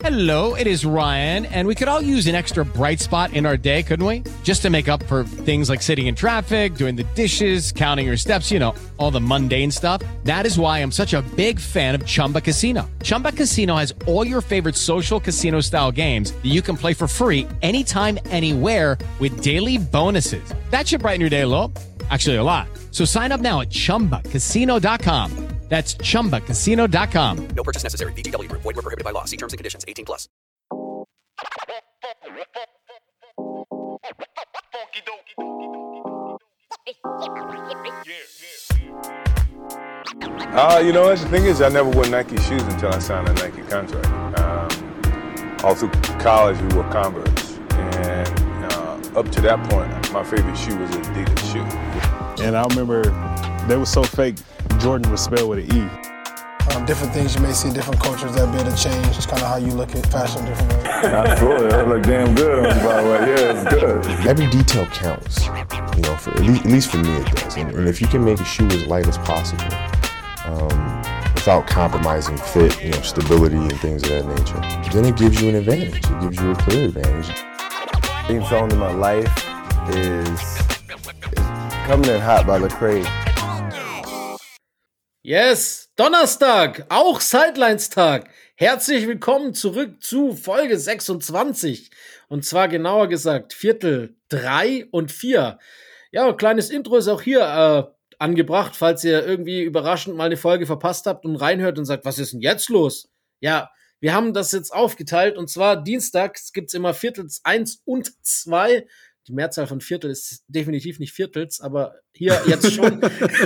Hello, it is Ryan, and we could all use an extra bright spot in our day, couldn't we? Just to make up for things like sitting in traffic, doing the dishes, counting your steps, all the mundane stuff. That is why I'm such a big fan of Chumba Casino. Chumba Casino has all your favorite social casino-style games that you can play for free anytime, anywhere with daily bonuses. That should brighten your day a little. Actually, a lot. So sign up now at ChumbaCasino.com. That's ChumbaCasino.com. No purchase necessary. VGW Group. Void where prohibited by law. See terms and conditions. 18+. The thing is, I never wore Nike shoes until I signed a Nike contract. All through college, we wore Converse. And up to that point, my favorite shoe was an Adidas shoe. And I remember they were so fake, Jordan was spelled with an E. Different things you may see, different cultures that be able to change. It's kind of how you look at fashion different ways. Absolutely, that look damn good on you, by the way. Yeah, it's good. Every detail counts, for at least for me it does. And if you can make a shoe as light as possible, without compromising fit, stability and things of that nature, then it gives you an advantage. It gives you a clear advantage. Theme song in my life is Coming in Hot by Lecrae. Yes, Donnerstag, auch Sidelines-Tag. Herzlich willkommen zurück zu Folge 26. Und zwar genauer gesagt Viertel 3 und 4. Ja, ein kleines Intro ist auch hier angebracht, falls ihr irgendwie überraschend mal eine Folge verpasst habt und reinhört und sagt, was ist denn jetzt los? Ja, wir haben das jetzt aufgeteilt und zwar dienstags gibt's immer Viertels 1 und 2. Die Mehrzahl von Viertel ist definitiv nicht Viertels, aber hier jetzt schon.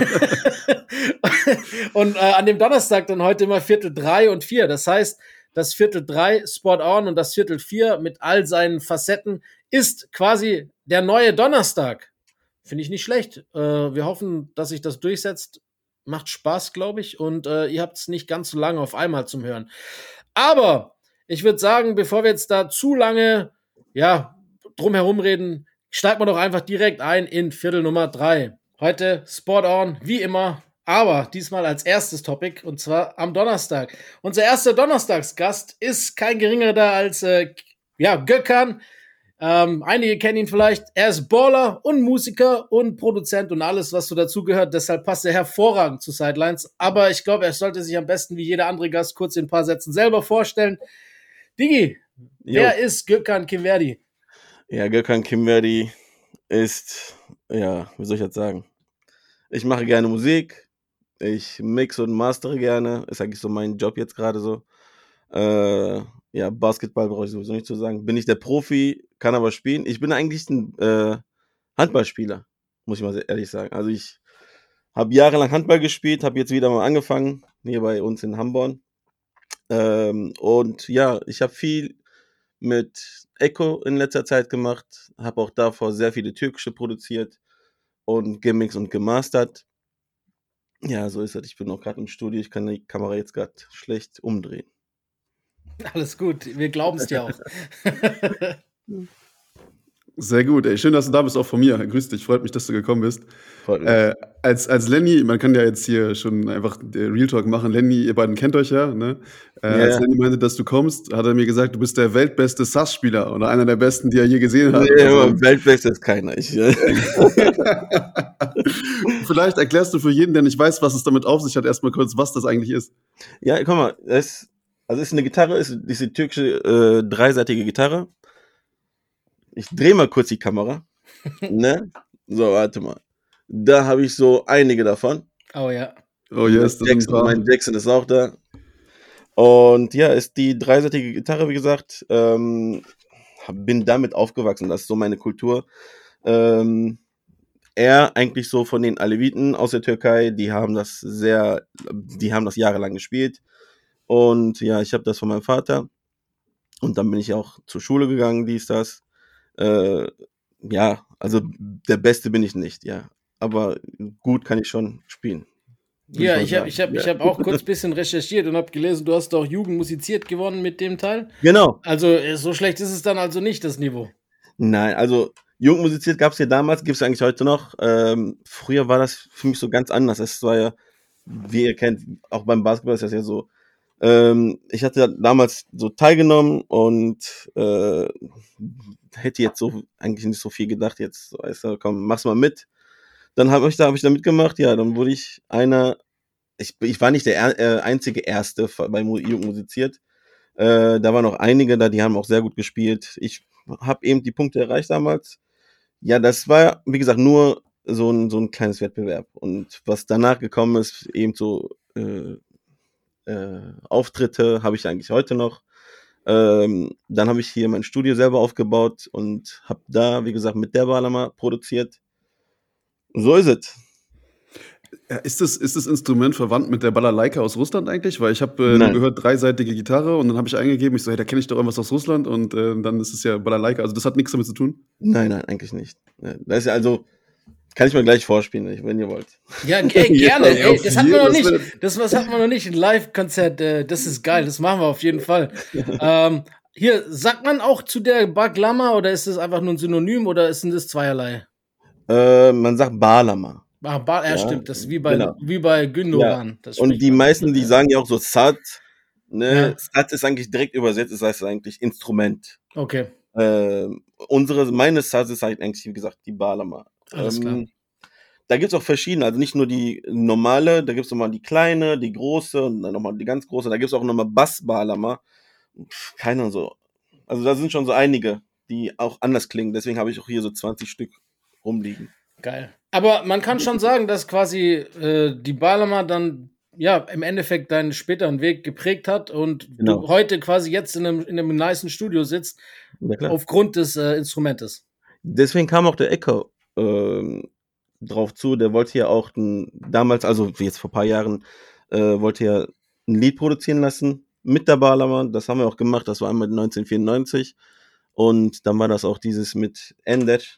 Und an dem Donnerstag dann heute immer Viertel 3 und 4. Das heißt, das Viertel 3 Spot On und das Viertel 4 mit all seinen Facetten ist quasi der neue Donnerstag. Finde ich nicht schlecht. Wir hoffen, dass sich das durchsetzt. Macht Spaß, glaube ich. Und ihr habt es nicht ganz so lange auf einmal zum Hören. Aber ich würde sagen, bevor wir jetzt da zu lange drum herum reden, steigen wir doch einfach direkt ein in Viertel Nummer 3. Heute Spot On, wie immer, aber diesmal als erstes Topic, und zwar am Donnerstag. Unser erster Donnerstagsgast ist kein geringerer als Gökhan. Einige kennen ihn vielleicht. Er ist Baller und Musiker und Produzent und alles, was so dazugehört. Deshalb passt er hervorragend zu Sidelines. Aber ich glaube, er sollte sich am besten wie jeder andere Gast kurz in ein paar Sätzen selber vorstellen. Digi, wer ist Gökhan Kimverdi? Ja, Gökhan Kimverdi ist, wie soll ich das sagen? Ich mache gerne Musik, ich mixe und mastere gerne, ist eigentlich so mein Job jetzt gerade so. Basketball brauche ich sowieso nicht zu sagen. Bin ich der Profi, kann aber spielen. Ich bin eigentlich ein Handballspieler, muss ich mal ehrlich sagen. Also ich habe jahrelang Handball gespielt, habe jetzt wieder mal angefangen, hier bei uns in Hamborn. Ich habe viel mit Echo in letzter Zeit gemacht, habe auch davor sehr viele türkische produziert und gemixt und gemastert. Ja, so ist es. Ich bin auch gerade im Studio, ich kann die Kamera jetzt gerade schlecht umdrehen. Alles gut, wir glauben es dir auch. Sehr gut, ey. Schön, dass du da bist, auch von mir. Grüß dich, freut mich, dass du gekommen bist. Als Lenny, man kann ja jetzt hier schon einfach Real Talk machen. Lenny, ihr beiden kennt euch ja, ne? Als Lenny meinte, dass du kommst, hat er mir gesagt, du bist der weltbeste SAS-Spieler oder einer der besten, die er je gesehen hat. Nee, also, weltbeste ist keiner. Vielleicht erklärst du für jeden, der nicht weiß, was es damit auf sich hat, erstmal kurz, was das eigentlich ist. Ja, guck mal, ist eine Gitarre, ist die türkische dreiseitige Gitarre. Ich drehe mal kurz die Kamera. Ne? So, warte mal. Da habe ich so einige davon. Oh ja. Oh yes, mein Jackson ist auch da. Und ja, ist die dreiseitige Gitarre, wie gesagt. Bin damit aufgewachsen. Das ist so meine Kultur. Er eigentlich so von den Aleviten aus der Türkei, die haben das jahrelang gespielt. Und ja, ich habe das von meinem Vater. Und dann bin ich auch zur Schule gegangen, das. Also der Beste bin ich nicht, ja. Aber gut kann ich schon spielen. Ja, ich hab auch kurz ein bisschen recherchiert und habe gelesen, du hast auch Jugend musiziert gewonnen mit dem Teil. Genau. Also so schlecht ist es dann also nicht, das Niveau. Nein, also Jugend musiziert gab es ja damals, gibt es eigentlich heute noch. Früher war das für mich so ganz anders. Es war ja, wie ihr kennt, auch beim Basketball ist das ja so, Ich hatte damals so teilgenommen und hätte jetzt so eigentlich nicht so viel gedacht. Jetzt, so, weißt du, komm, mach's mal mit. Dann habe ich da mitgemacht. Ja, dann wurde ich einer. Ich war nicht der einzige Erste bei Jugend musiziert. Da waren noch einige da, die haben auch sehr gut gespielt. Ich habe eben die Punkte erreicht damals. Ja, das war, wie gesagt, nur so ein kleines Wettbewerb. Und was danach gekommen ist, eben so Auftritte habe ich eigentlich heute noch. Dann habe ich hier mein Studio selber aufgebaut und habe da, wie gesagt, mit der Balama produziert. So ist es. Ja, ist das Instrument verwandt mit der Balalaika aus Russland eigentlich? Weil ich habe nur gehört, dreiseitige Gitarre und dann habe ich eingegeben, ich so, hey, da kenne ich doch irgendwas aus Russland und dann ist es ja Balalaika. Also das hat nichts damit zu tun? Nein, eigentlich nicht. Das ist ja also, kann ich mal gleich vorspielen, wenn ihr wollt. Ja, gerne. Ey, das hatten wir noch nicht. Das hatten wir noch nicht, ein Live-Konzert. Das ist geil, das machen wir auf jeden Fall. Hier, sagt man auch zu der Baglama oder ist das einfach nur ein Synonym oder ist das zweierlei? Man sagt Balama. Ja, stimmt, das ist wie bei Gündogan. Ja. Und die meisten, die sagen ja auch so Sat. Ne? Ja. Sat ist eigentlich direkt übersetzt, das heißt eigentlich Instrument. Okay. Meine Sat ist halt eigentlich, wie gesagt, die Balama. Alles klar. Da gibt es auch verschiedene, also nicht nur die normale, da gibt es nochmal die kleine, die große und dann nochmal die ganz große, da gibt es auch nochmal Bass-Balama. Keiner so. Also da sind schon so einige, die auch anders klingen, deswegen habe ich auch hier so 20 Stück rumliegen. Geil. Aber man kann schon sagen, dass quasi die Balama dann ja im Endeffekt deinen späteren Weg geprägt hat und du heute quasi jetzt in einem nicen Studio sitzt, aufgrund des Instrumentes. Deswegen kam auch der Echo drauf zu, der wollte ja auch damals, also jetzt vor ein paar Jahren, wollte ja ein Lied produzieren lassen mit der Balama, das haben wir auch gemacht, das war einmal 1994 und dann war das auch dieses mit Endet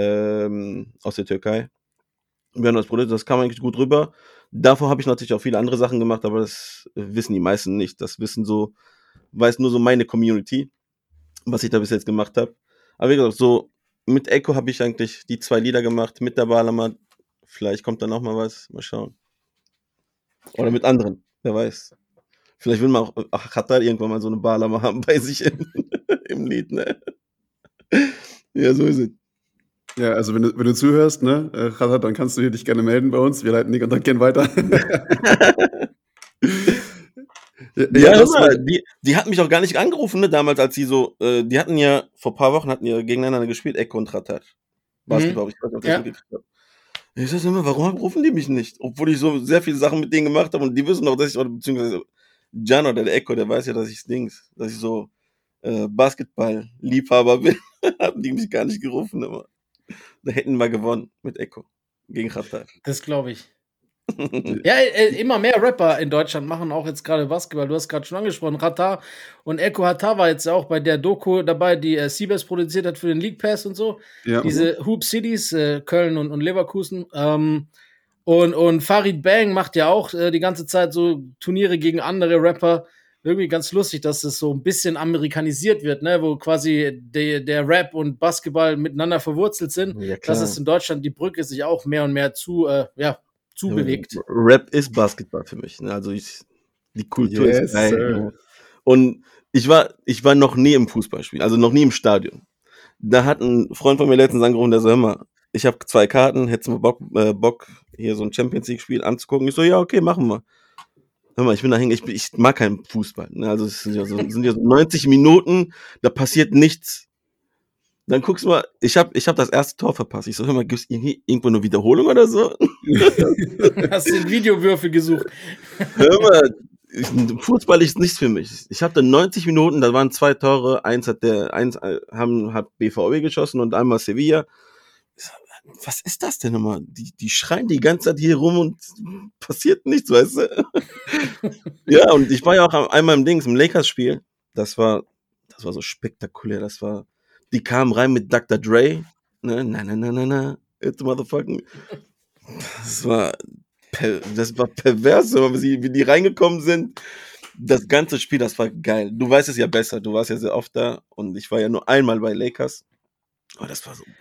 aus der Türkei. Wir haben das produziert, das kam eigentlich gut rüber. Davor habe ich natürlich auch viele andere Sachen gemacht, aber das wissen die meisten nicht. Das weiß nur so meine Community, was ich da bis jetzt gemacht habe. Aber wie gesagt, so mit Echo habe ich eigentlich die 2 Lieder gemacht, mit der Balama. Vielleicht kommt dann auch mal was, mal schauen. Oder mit anderen, wer weiß. Vielleicht will man auch Khatar irgendwann mal so eine Balama haben bei sich im Lied, ne? Ja, so ist es. Ja, also wenn du zuhörst, ne, Khatar, dann kannst du dich gerne melden bei uns. Wir leiten den Kontakt gerne weiter. Die hat mich auch gar nicht angerufen, ne, damals, als sie so, die hatten ja, vor ein paar Wochen gegeneinander gespielt, Echo und Khatar. Basketball, ich weiß nicht, ob ich das mitgekriegt habe. Ich sag immer, warum rufen die mich nicht? Obwohl ich so sehr viele Sachen mit denen gemacht habe und die wissen doch, dass ich, oder beziehungsweise Jan oder der Echo, der weiß ja, dass ich so Basketball-Liebhaber bin. Haben die mich gar nicht gerufen, aber da hätten wir gewonnen mit Echo gegen Khatar. Das glaube ich. Ja, immer mehr Rapper in Deutschland machen auch jetzt gerade Basketball. Du hast gerade schon angesprochen, Khatar und Echo Hatar war jetzt auch bei der Doku dabei, die Siebes produziert hat für den League Pass und so. Ja. Diese Hoop Cities, Köln und Leverkusen. Und Farid Bang macht ja auch die ganze Zeit so Turniere gegen andere Rapper. Irgendwie ganz lustig, dass es so ein bisschen amerikanisiert wird, ne, wo quasi der Rap und Basketball miteinander verwurzelt sind. Ja, dass es in Deutschland die Brücke sich auch mehr und mehr zubewegt. Rap ist Basketball für mich. Ne? Also die Kultur ist geil. Und ich war noch nie im Fußballspiel, also noch nie im Stadion. Da hat ein Freund von mir letztens angerufen, der so, hör mal, ich habe 2 Karten, hättest du mal Bock, hier so ein Champions-League-Spiel anzugucken? Ich so, ja, okay, machen wir. Hör mal, ich bin da hängen, ich mag keinen Fußball. Ne? Also es sind ja so 90 Minuten, da passiert nichts. Dann guckst du mal, ich hab das erste Tor verpasst. Ich so, hör mal, gibt's irgendwo eine Wiederholung oder so? Hast du den Videowürfel gesucht? Hör mal, Fußball ist nichts für mich. Ich habe dann 90 Minuten, da waren 2 Tore, eins hat BVB geschossen und einmal Sevilla. Was ist das denn nochmal? Die schreien die ganze Zeit hier rum und passiert nichts, weißt du? Ja, und ich war ja auch einmal im Lakers-Spiel. Das war so spektakulär. Die kamen rein mit Dr. Dre. Ne? Na, it's motherfucking. Das war pervers, wie die reingekommen sind. Das ganze Spiel, das war geil. Du weißt es ja besser. Du warst ja sehr oft da und ich war ja nur einmal bei Lakers. Aber das war so, boah.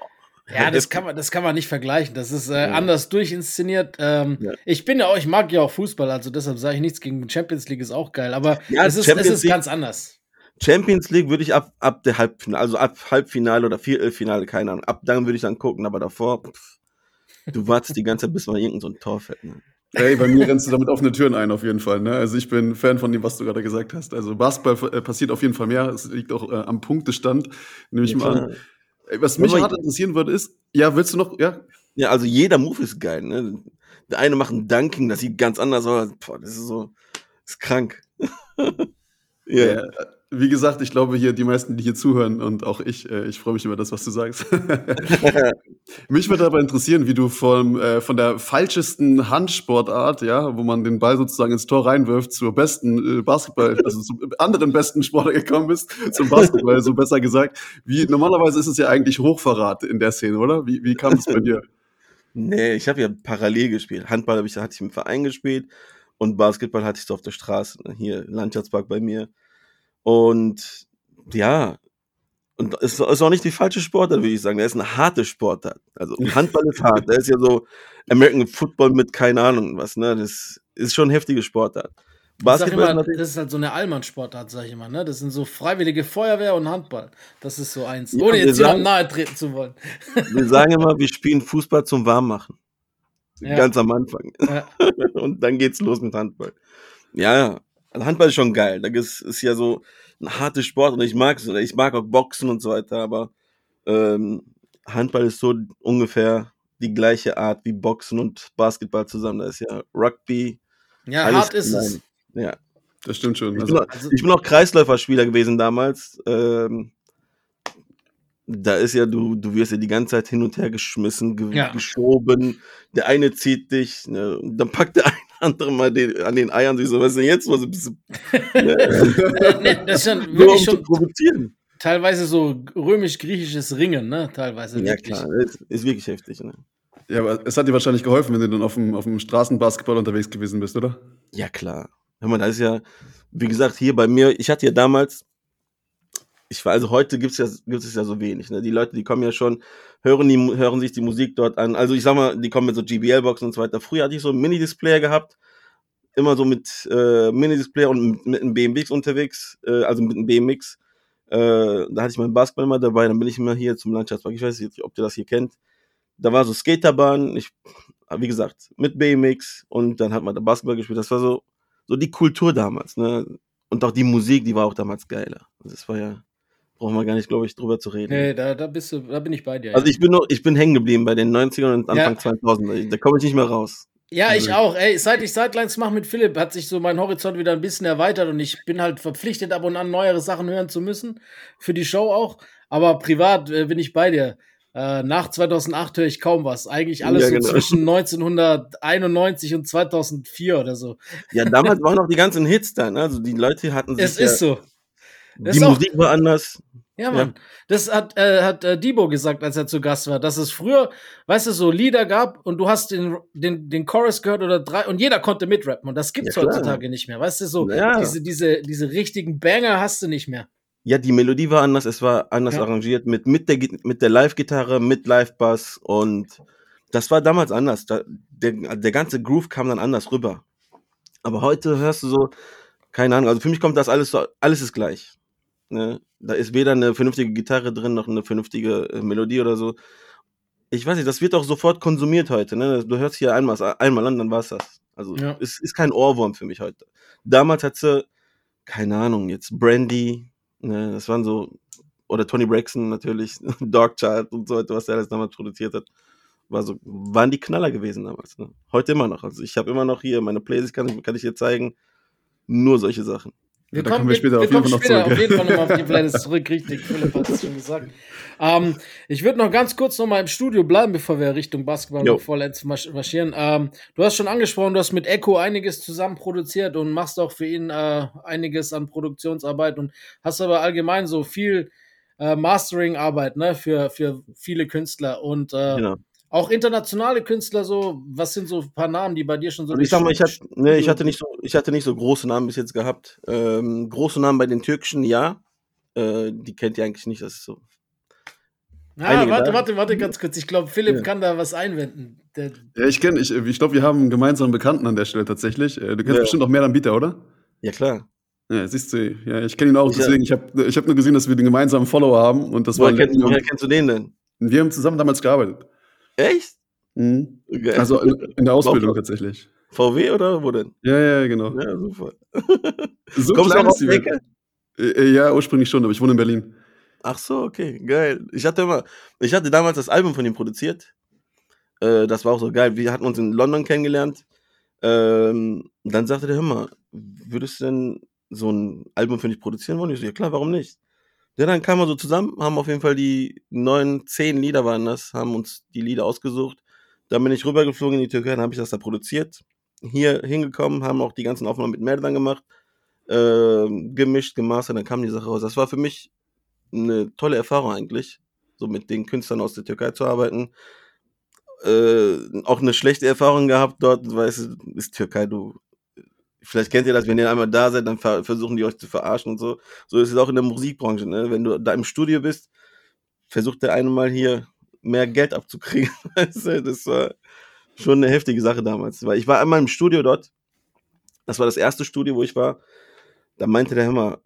Ja, das kann man nicht vergleichen. Das ist anders durchinszeniert. Ja. Ich mag ja auch Fußball, also deshalb sage ich nichts gegen Champions League, ist auch geil. Aber Ja, es ist Champions League- ganz anders. Champions League würde ich ab der Halbfinale, also ab Halbfinale oder Viertelfinale, keine Ahnung. Ab dann würde ich dann gucken, aber davor, du wartest die ganze Zeit, bis mal irgend so ein Tor fällt. Ne? Ey, bei mir rennst du damit offene Türen ein, auf jeden Fall. Ne? Also ich bin Fan von dem, was du gerade gesagt hast. Also Basketball passiert auf jeden Fall mehr. Es liegt auch am Punktestand, nehme ich mal an. Ey, was mich hart interessieren würde, ist, ja, willst du noch, ja? Ja, also jeder Move ist geil. Ne? Der eine macht ein Dunking, das sieht ganz anders aus. Boah, das ist krank. Ja. Wie gesagt, ich glaube hier, die meisten, die hier zuhören und auch ich freue mich über das, was du sagst. Mich würde aber interessieren, wie du von der falschesten Handsportart, ja, wo man den Ball sozusagen ins Tor reinwirft, zur besten Basketball, also zum anderen besten Sportler gekommen bist, zum Basketball, so besser gesagt. Normalerweise ist es ja eigentlich Hochverrat in der Szene, oder? Wie kam das bei dir? Nee, ich habe ja parallel gespielt. Handball hatte ich im Verein gespielt und Basketball hatte ich so auf der Straße, ne? Hier Landschaftspark bei mir. Und ja, und es ist auch nicht die falsche Sportart, würde ich sagen. Er ist eine harte Sportart. Also Handball ist hart. Der ist ja so American Football mit keine Ahnung was. Ne? Das ist schon eine heftige Sportart. Basketball immer, das ist halt so eine Allmann-Sportart, sag ich immer. Ne? Das sind so freiwillige Feuerwehr und Handball. Das ist so eins. Ja, ohne jetzt jemandem nahe treten zu wollen. Wir sagen immer, wir spielen Fußball zum Warmmachen. Ja. Ganz am Anfang. Ja. Und dann geht's los mit Handball. Ja. Also Handball ist schon geil. Das ist ja so ein harter Sport und ich mag es. Ich mag auch Boxen und so weiter, aber Handball ist so ungefähr die gleiche Art wie Boxen und Basketball zusammen. Da ist ja Rugby. Ja, hart ist es. Ja. Das stimmt schon. Ich bin auch Kreisläuferspieler gewesen damals. Da ist ja, du wirst ja die ganze Zeit hin und her geschmissen, geschoben. Der eine zieht dich, ne, und dann packt der eine andere mal an den Eiern sich so, was ist denn jetzt? Das ist schon wirklich schon provozieren. Teilweise so römisch-griechisches Ringen, ne? Teilweise. Ja, wirklich. Klar, ist wirklich heftig, ne? Ja, aber es hat dir wahrscheinlich geholfen, wenn du dann auf dem Straßenbasketball unterwegs gewesen bist, oder? Ja, klar. Hör mal, das ist ja, wie gesagt, hier bei mir, ich hatte ja damals, also heute gibt es ja so wenig, ne? Die Leute, die kommen ja schon, hören sich die Musik dort an. Also ich sag mal, die kommen mit so GBL-Boxen und so weiter. Früher hatte ich so einen Mini-Displayer gehabt, immer so mit Mini-Displayer und mit einem BMX unterwegs, also mit einem BMX. Da hatte ich meinen Basketball mal dabei, dann bin ich immer hier zum Landschaftspark. Ich weiß nicht, ob ihr das hier kennt. Da war so Skaterbahn, wie gesagt, mit BMX und dann hat man da Basketball gespielt. Das war so die Kultur damals, ne? Und auch die Musik, die war auch damals geiler. Das war ja, brauchen wir gar nicht, glaube ich, drüber zu reden. Nee, da bin ich bei dir. Also ich bin hängen geblieben bei den 90ern und Anfang 2000er. Da komme ich nicht mehr raus. Ja, ich auch. Ey, seit ich Sidelines mache mit Philipp, hat sich so mein Horizont wieder ein bisschen erweitert und ich bin halt verpflichtet, ab und an neuere Sachen hören zu müssen. Für die Show auch. Aber privat bin ich bei dir. Nach 2008 höre ich kaum was. Eigentlich alles so zwischen 1991 und 2004 oder so. Ja, damals waren noch die ganzen Hits dann. Also die Leute hatten sich. Es ist so. Die Musik war anders. Ja, Mann. Ja. Das hat Debo gesagt, als er zu Gast war, dass es früher, weißt du, so Lieder gab und du hast den Chorus gehört oder drei und jeder konnte mitrappen und das gibt's heutzutage nicht mehr. Weißt du, so diese richtigen Banger hast du nicht mehr. Ja, die Melodie war anders, es war anders arrangiert mit der Live-Gitarre, mit Live-Bass und das war damals anders. Der ganze Groove kam dann anders rüber. Aber heute hörst du so, keine Ahnung, also für mich kommt das alles ist gleich. Ne? Da ist weder eine vernünftige Gitarre drin, noch eine vernünftige Melodie oder so. Ich weiß nicht, das wird auch sofort konsumiert heute. Ne? Du hörst hier einmal an, dann war's das. Also es ist kein Ohrwurm für mich heute. Damals hat sie, keine Ahnung, jetzt Brandy, ne? Das waren so, oder Tony Braxton natürlich, Darkchild und so weiter, was der alles damals produziert hat. Waren die Knaller gewesen damals. Ne? Heute immer noch. Also ich habe immer noch hier meine Playlist, kann ich dir zeigen. Nur solche Sachen. Wir kommen später auf jeden Fall nochmal auf die Playlist zurück. Richtig, Philipp hat es schon gesagt. Ich würde noch ganz kurz nochmal im Studio bleiben, bevor wir Richtung Basketball noch vollends marschieren. Du hast schon angesprochen, du hast mit Echo einiges zusammen produziert und machst auch für ihn einiges an Produktionsarbeit und hast aber allgemein so viel Mastering-Arbeit, ne, für viele Künstler und auch internationale Künstler, so, was sind so ein paar Namen, die bei dir schon so... Also ich sag mal, ich hatte nicht so große Namen bis jetzt gehabt. Große Namen bei den Türkischen, ja. Die kennt ihr eigentlich nicht, das ist so... Warte ganz kurz. Ich glaube, Philipp kann da was einwenden. Ja, ich glaube, wir haben einen gemeinsamen Bekannten an der Stelle tatsächlich. Du kennst bestimmt auch Merdan Bieter, oder? Ja, klar. Ja, siehst du, ja, ich kenne ihn auch, deswegen, ich hab nur gesehen, dass wir den gemeinsamen Follower haben. Und das Woher kennst du den denn? Wir haben zusammen damals gearbeitet. Echt? Mhm. Also in der Ausbildung tatsächlich. VW oder wo denn? Ja, genau. Ja, super. So Kommst du auch aus die der Ecke? Ja, ursprünglich schon, aber ich wohne in Berlin. Ach so, okay, geil. Ich hatte damals das Album von ihm produziert. Das war auch so geil. Wir hatten uns in London kennengelernt. Dann sagte der, hör mal, würdest du denn so ein Album für dich produzieren wollen? Ich so, ja klar, warum nicht? Ja, dann kamen wir so zusammen, haben auf jeden Fall die 10 Lieder waren das, haben uns die Lieder ausgesucht. Dann bin ich rübergeflogen in die Türkei, dann habe ich das da produziert. Hier hingekommen, haben auch die ganzen Aufnahmen mit Merdan gemacht, gemischt, gemastert, dann kam die Sache raus. Das war für mich eine tolle Erfahrung eigentlich, so mit den Künstlern aus der Türkei zu arbeiten. Auch eine schlechte Erfahrung gehabt dort, weil es ist Türkei, vielleicht kennt ihr das, wenn ihr einmal da seid, dann versuchen die euch zu verarschen und so. So ist es auch in der Musikbranche, ne? Wenn du da im Studio bist, versucht der eine mal hier mehr Geld abzukriegen. Das war schon eine heftige Sache damals, weil ich war einmal im Studio dort, das war das erste Studio, wo ich war, da meinte der Hammer,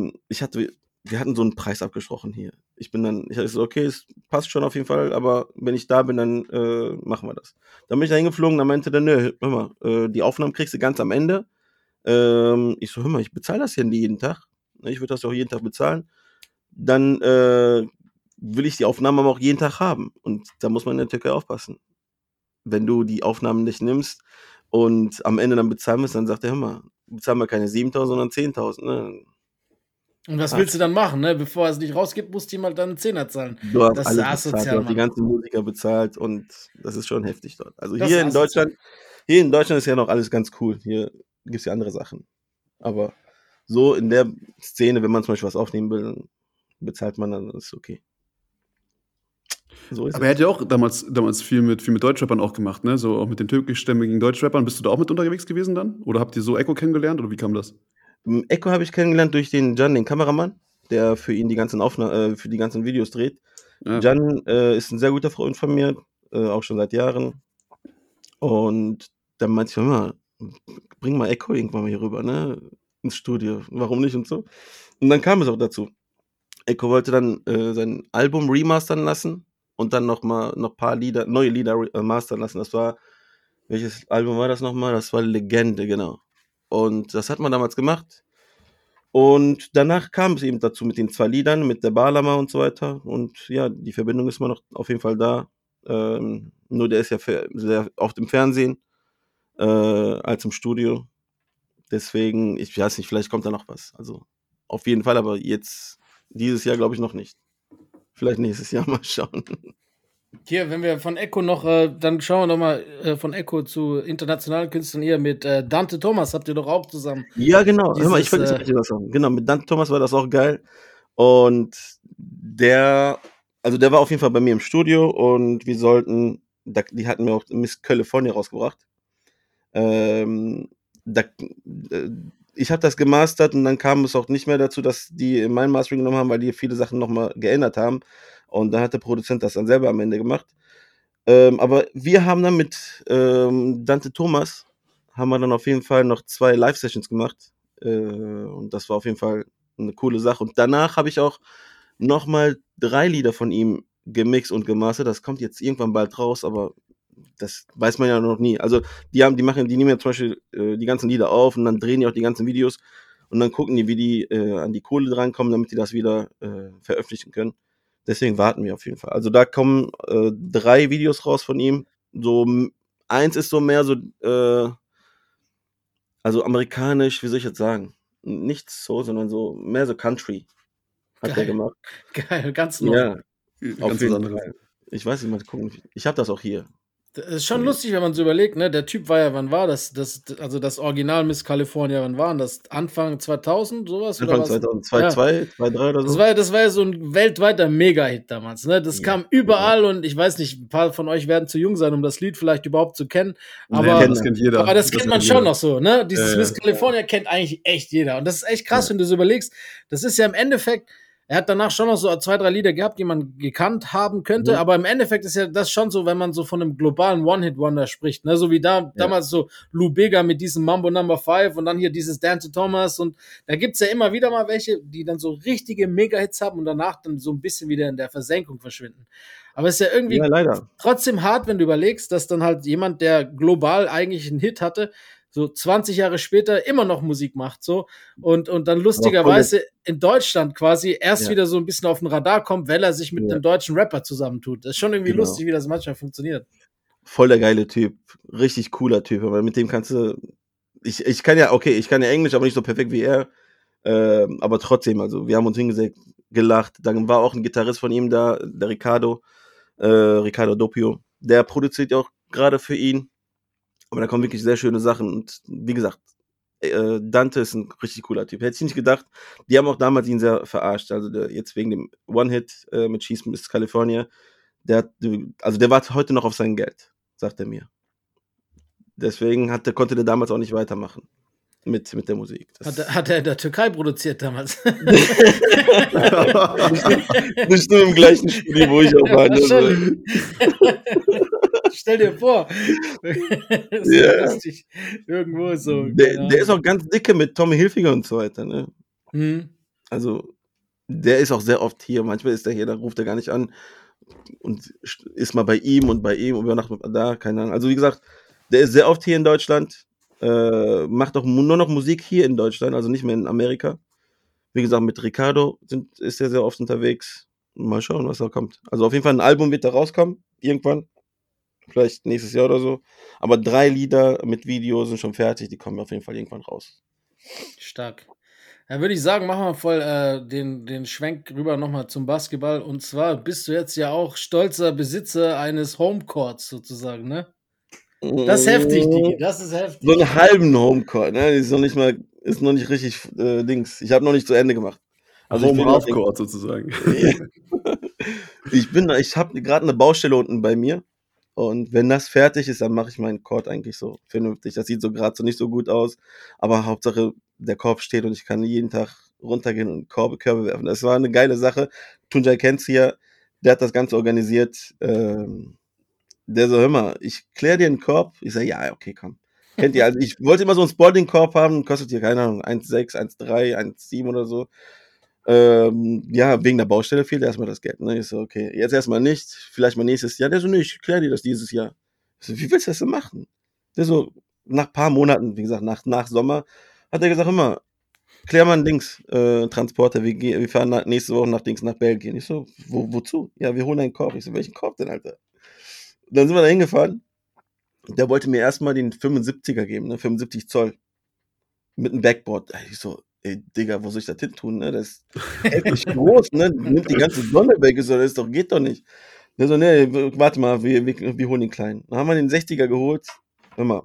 wir hatten so einen Preis abgesprochen hier. Ich hatte so, okay, es passt schon auf jeden Fall, aber wenn ich da bin, dann machen wir das. Dann bin ich da hingeflogen, dann meinte der, nö, hör mal, die Aufnahmen kriegst du ganz am Ende. Ich so, hör mal, ich bezahle das ja jeden Tag. Ich würde das auch jeden Tag bezahlen. Dann will ich die Aufnahmen aber auch jeden Tag haben. Und da muss man in der Türkei aufpassen. Wenn du die Aufnahmen nicht nimmst und am Ende dann bezahlen musst, dann sagt er, hör mal, bezahlen wir keine 7.000, sondern 10.000. Ne? Und was willst du dann machen, ne? Bevor er es nicht rausgibt, musst du ihm halt dann einen Zehner zahlen. Du hast das alles ist asozial, bezahlt, du hast die ganzen Musiker bezahlt und das ist schon heftig dort. Also Das hier ist in Deutschland ist ja noch alles ganz cool. Hier gibt es ja andere Sachen. Aber so in der Szene, wenn man zum Beispiel was aufnehmen will, dann bezahlt man dann, das ist okay. So ist Aber er hat ja auch damals viel mit Deutschrappern auch gemacht, ne? So auch mit den türkischstämmigen Deutschrappern. Bist du da auch mit unterwegs gewesen dann? Oder habt ihr so Echo kennengelernt oder wie kam das? Echo habe ich kennengelernt durch den Can, den Kameramann, der für ihn die ganzen für die ganzen Videos dreht. Ja. Can ist ein sehr guter Freund von mir, auch schon seit Jahren. Und dann meinte ich immer, bring mal Echo irgendwann mal hier rüber, ne? Ins Studio. Warum nicht und so. Und dann kam es auch dazu. Echo wollte dann sein Album remastern lassen und dann noch ein paar neue Lieder mastern lassen. Welches Album war das nochmal? Das war Legende, genau. Und das hat man damals gemacht. Und danach kam es eben dazu mit den 2 Liedern, mit der Bağlama und so weiter. Und ja, die Verbindung ist immer noch auf jeden Fall da. Nur der ist ja sehr oft im Fernsehen als im Studio. Deswegen, ich weiß nicht, vielleicht kommt da noch was. Also auf jeden Fall, aber jetzt, dieses Jahr glaube ich noch nicht. Vielleicht nächstes Jahr mal schauen. Hier, wenn wir von Echo noch, dann schauen wir nochmal von Echo zu internationalen Künstlern hier mit Dante Thomas, habt ihr doch auch zusammen. Ja, genau. Hör mal, ich vergesse nicht was sagen. Genau, mit Dante Thomas war das auch geil. Und der war auf jeden Fall bei mir im Studio und wir sollten, die hatten mir auch Miss California rausgebracht. Ich habe das gemastert und dann kam es auch nicht mehr dazu, dass die mein Mastering genommen haben, weil die viele Sachen nochmal geändert haben. Und dann hat der Produzent das dann selber am Ende gemacht. Aber wir haben dann mit Dante Thomas, haben wir dann auf jeden Fall noch 2 Live-Sessions gemacht. Und das war auf jeden Fall eine coole Sache. Und danach habe ich auch nochmal 3 Lieder von ihm gemixt und gemastert. Das kommt jetzt irgendwann bald raus, aber das weiß man ja noch nie. Also die nehmen ja zum Beispiel die ganzen Lieder auf und dann drehen die auch die ganzen Videos und dann gucken die, wie die an die Kohle drankommen, damit die das wieder veröffentlichen können. Deswegen warten wir auf jeden Fall. Also da kommen 3 Videos raus von ihm. So eins ist so mehr so also amerikanisch, wie soll ich jetzt sagen? Nicht so, sondern so mehr so Country hat er gemacht. Geil, ganz neu. Ja, auf jeden Fall. Ich weiß nicht, mal gucken. Ich habe das auch hier. Das ist schon lustig, wenn man so überlegt, ne? Der Typ war ja, wann war das? Also das Original Miss California, wann war das? Anfang 2000, sowas? Anfang 2002, 2003 oder so? Das war ja so ein weltweiter Mega-Hit damals, ne? Das kam überall und ich weiß nicht, ein paar von euch werden zu jung sein, um das Lied vielleicht überhaupt zu kennen. Aber das kennt jeder. Aber das kennt man schon noch so, ne? Dieses Miss California kennt eigentlich echt jeder. Und das ist echt krass, wenn du so überlegst. Das ist ja im Endeffekt, Er hat danach schon noch so 2, 3 Lieder gehabt, die man gekannt haben könnte, aber im Endeffekt ist ja das schon so, wenn man so von einem globalen One-Hit-Wonder spricht, ne? So wie damals so Lou Bega mit diesem Mambo Number 5 und dann hier dieses Dance Thomas und da gibt's ja immer wieder mal welche, die dann so richtige Mega-Hits haben und danach dann so ein bisschen wieder in der Versenkung verschwinden. Aber es ist ja irgendwie trotzdem hart, wenn du überlegst, dass dann halt jemand, der global eigentlich einen Hit hatte, so 20 Jahre später immer noch Musik macht, so, und dann lustigerweise in Deutschland quasi erst wieder so ein bisschen auf den Radar kommt, weil er sich mit einem deutschen Rapper zusammentut. Das ist schon irgendwie lustig, wie das manchmal funktioniert. Voll der geile Typ. Richtig cooler Typ, aber mit dem kannst du, ich kann ja Englisch, aber nicht so perfekt wie er, aber trotzdem, also wir haben uns hingesetzt, gelacht, dann war auch ein Gitarrist von ihm da, der Ricardo Doppio, der produziert ja auch gerade für ihn. Aber da kommen wirklich sehr schöne Sachen. Und wie gesagt, Dante ist ein richtig cooler Typ. Hätte ich nicht gedacht. Die haben auch damals ihn sehr verarscht. Also jetzt wegen dem One-Hit mit She's Miss California. Der war heute noch auf sein Geld, sagt er mir. Deswegen konnte der damals auch nicht weitermachen mit der Musik. Hat er in der Türkei produziert damals? Nicht nur im gleichen Studio, wo ich auch war. Stell dir vor. Das ist ja lustig. Irgendwo so. Der ist auch ganz dicke mit Tommy Hilfiger und so weiter. Ne? Also, der ist auch sehr oft hier. Manchmal ist er hier, da ruft er gar nicht an und ist mal bei ihm und übernachtet da, keine Ahnung. Also, wie gesagt, der ist sehr oft hier in Deutschland, macht auch nur noch Musik hier in Deutschland, also nicht mehr in Amerika. Wie gesagt, mit Ricardo ist er sehr oft unterwegs. Mal schauen, was da kommt. Also, auf jeden Fall ein Album wird da rauskommen, irgendwann. Vielleicht nächstes Jahr oder so. Aber 3 Lieder mit Video sind schon fertig. Die kommen auf jeden Fall irgendwann raus. Stark. Dann würde ich sagen, machen wir voll den Schwenk rüber nochmal zum Basketball. Und zwar bist du jetzt ja auch stolzer Besitzer eines Homecourts sozusagen, ne? Das ist heftig, Digi. Das ist heftig. So einen halben Homecourt, ne? Ist noch nicht richtig Dings. Ich habe noch nicht zu Ende gemacht. Also Home-Half-Court sozusagen. Ich habe gerade eine Baustelle unten bei mir. Und wenn das fertig ist, dann mache ich meinen Court eigentlich so vernünftig. Das sieht so gerade so nicht so gut aus, aber Hauptsache der Korb steht und ich kann jeden Tag runtergehen und Körbe werfen. Das war eine geile Sache. Tunjai kennt's hier, der hat das Ganze organisiert. Der so, hör mal, ich kläre dir einen Korb. Ich sage, ja, okay, komm. Kennt ihr, also ich wollte immer so einen Sporting-Korb haben, kostet hier, keine Ahnung, 1,6, 1,3, 1,7 oder so. Ja, wegen der Baustelle fehlt erstmal das Geld. Ne? Ich so, okay, jetzt erstmal nicht, vielleicht mal nächstes Jahr. Der so, nee, ich kläre dir das dieses Jahr. Ich so, wie willst du das denn machen? Der so, nach ein paar Monaten, wie gesagt, nach Sommer, hat er gesagt, immer, klär mal ein Transporter, wir fahren nächste Woche nach Belgien. Ich so, wozu? Ja, wir holen einen Korb. Ich so, welchen Korb denn, Alter? Dann sind wir da hingefahren. Der wollte mir erstmal den 75er geben, ne? 75 Zoll. Mit einem Backboard. Ich so, ey, Digga, wo soll ich das hin tun, ne? Das ist echt groß, ne? Nimmt die ganze Sonne weg, geht doch nicht. Der so, ne, warte mal, wir holen den kleinen. Dann haben wir den 60er geholt. Hör mal.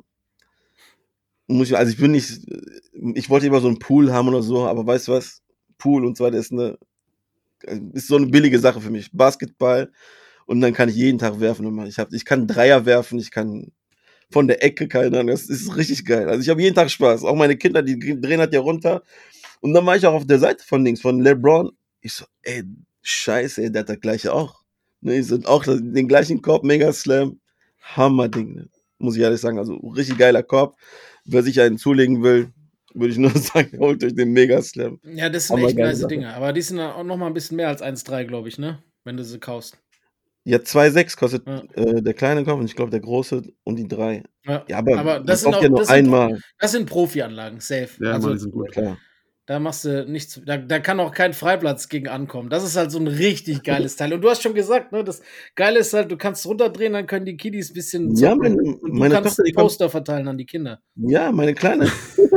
Also ich wollte immer so einen Pool haben oder so, aber weißt du was? Pool und zwar, das ist so eine billige Sache für mich. Basketball und dann kann ich jeden Tag werfen. Ich kann Dreier werfen, ich kann von der Ecke, keine Ahnung, das ist richtig geil. Also ich habe jeden Tag Spaß. Auch meine Kinder, die drehen halt ja runter. Und dann war ich auch auf der Seite von LeBron. Ich so, ey, scheiße, ey, der hat das gleiche auch. Ne, ich so, auch den gleichen Korb, Mega Slam. Hammerding, ne? Muss ich ehrlich sagen. Also richtig geiler Korb. Wer sich einen zulegen will, würde ich nur sagen, holt euch den Mega Slam. Ja, das sind echt nice Dinge. Aber die sind auch noch mal ein bisschen mehr als 1,3, glaube ich, ne? Wenn du sie kaufst. Ja, 2,6 kostet der kleine Korb und ich glaube der große und die 3. Ja, aber das sind auch, ja nur einmal. Das sind Profi-Anlagen, safe. Ja, also, die sind gut, klar. Da machst du nichts, da kann auch kein Freiplatz gegen ankommen. Das ist halt so ein richtig geiles Teil. Und du hast schon gesagt, ne, das Geile ist halt, du kannst runterdrehen, dann können die Kiddies ein bisschen zocken. Ja, meine du kannst Tochter, Poster verteilen an die Kinder. Ja, meine Kleine,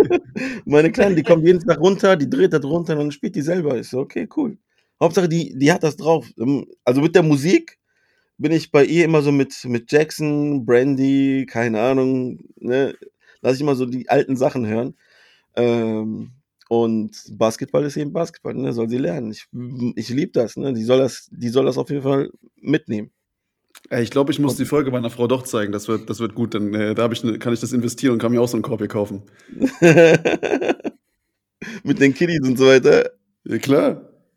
die kommt jeden Tag runter, die dreht das runter und dann spielt die selber. Ich so, okay, cool. Hauptsache, die hat das drauf. Also mit der Musik bin ich bei ihr immer so mit Jackson, Brandy, keine Ahnung, ne, lass ich immer so die alten Sachen hören. Und Basketball ist eben Basketball, ne? Soll sie lernen. Ich liebe das, ne? Die soll das auf jeden Fall mitnehmen. Ich glaube, ich muss die Folge meiner Frau doch zeigen. Das wird gut, dann kann ich das investieren und kann mir auch so einen Korb hier kaufen. Mit den Kiddies und so weiter. Ja, klar.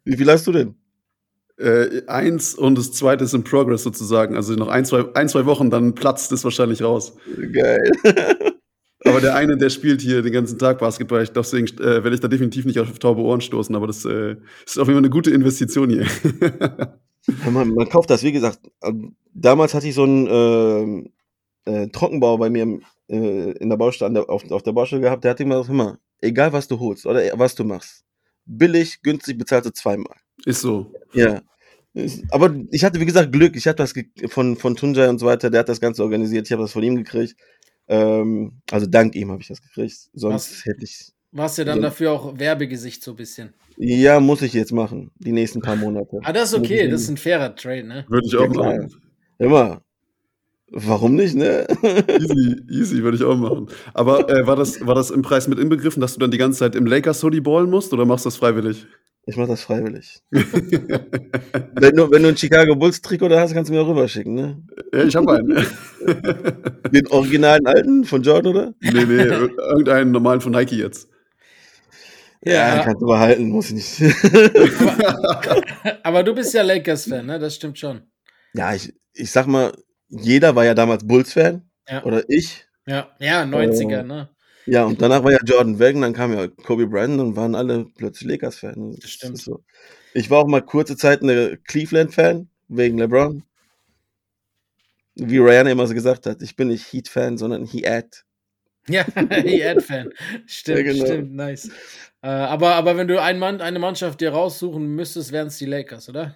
Wie viel hast du denn? 1 und das zweite ist in Progress sozusagen. Also noch ein, zwei Wochen, dann platzt es wahrscheinlich raus. Geil. Aber der eine, der spielt hier den ganzen Tag Basketball. Deswegen werde ich da definitiv nicht auf taube Ohren stoßen. Aber das ist auf jeden Fall eine gute Investition hier. Man kauft das, wie gesagt. Damals hatte ich so einen Trockenbauer bei mir in der Baustelle, auf der Baustelle gehabt. Der hat immer gesagt, immer, egal was du holst oder was du machst, billig, günstig bezahlst du zweimal. Ist so. Ja. Aber ich hatte, wie gesagt, Glück. Ich hatte das von Tunjai und so weiter. Der hat das Ganze organisiert. Ich habe das von ihm gekriegt. Also dank ihm habe ich das gekriegt. Sonst hätte ich. Warst du dann dafür auch Werbegesicht so ein bisschen? Ja, muss ich jetzt machen. Die nächsten paar Monate. Das ist okay. Das ist ein fairer Trade, ne? Würde ich auch machen. Immer. Warum nicht, ne? Easy, würde ich auch machen. Aber war das im Preis mit inbegriffen, dass du dann die ganze Zeit im Lakers-Hoodie ballen musst oder machst du das freiwillig? Ich mach das freiwillig. wenn du ein Chicago Bulls-Trikot da hast, kannst du mir auch rüberschicken, ne? Ja, ich habe einen. Den originalen alten von Jordan, oder? Nee, irgendeinen normalen von Nike jetzt. Ja, kannst du behalten, muss ich nicht. Aber du bist ja Lakers-Fan, ne? Das stimmt schon. Ja, ich sag mal, jeder war ja damals Bulls-Fan. Ja. Oder ich. Ja, 90er, ne? Ja, und danach war ja Jordan weg und dann kam ja Kobe Bryant und waren alle plötzlich Lakers-Fan. Das stimmt. So. Ich war auch mal kurze Zeit eine Cleveland-Fan, wegen LeBron. Wie Rihanna immer so gesagt hat, ich bin nicht Heat-Fan, sondern Heat. Ja, Heat-Fan. Stimmt, ja, genau. Stimmt, nice. Aber wenn du eine Mannschaft dir raussuchen müsstest, wären es die Lakers, oder?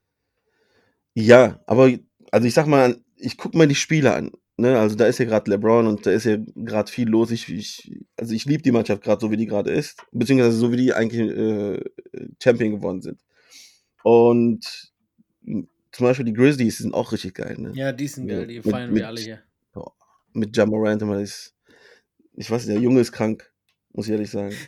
Ja, aber also ich sag mal, ich guck mal die Spiele an. Ne, also da ist ja gerade LeBron und da ist ja gerade viel los. Ich liebe die Mannschaft gerade so, wie die gerade ist. Beziehungsweise so, wie die eigentlich Champion geworden sind. Und zum Beispiel die Grizzlies sind auch richtig geil. Ne? Ja, die sind geil. Die feiern wir alle hier. Mit Ja Morant. Ich weiß nicht, der Junge ist krank. Muss ich ehrlich sagen.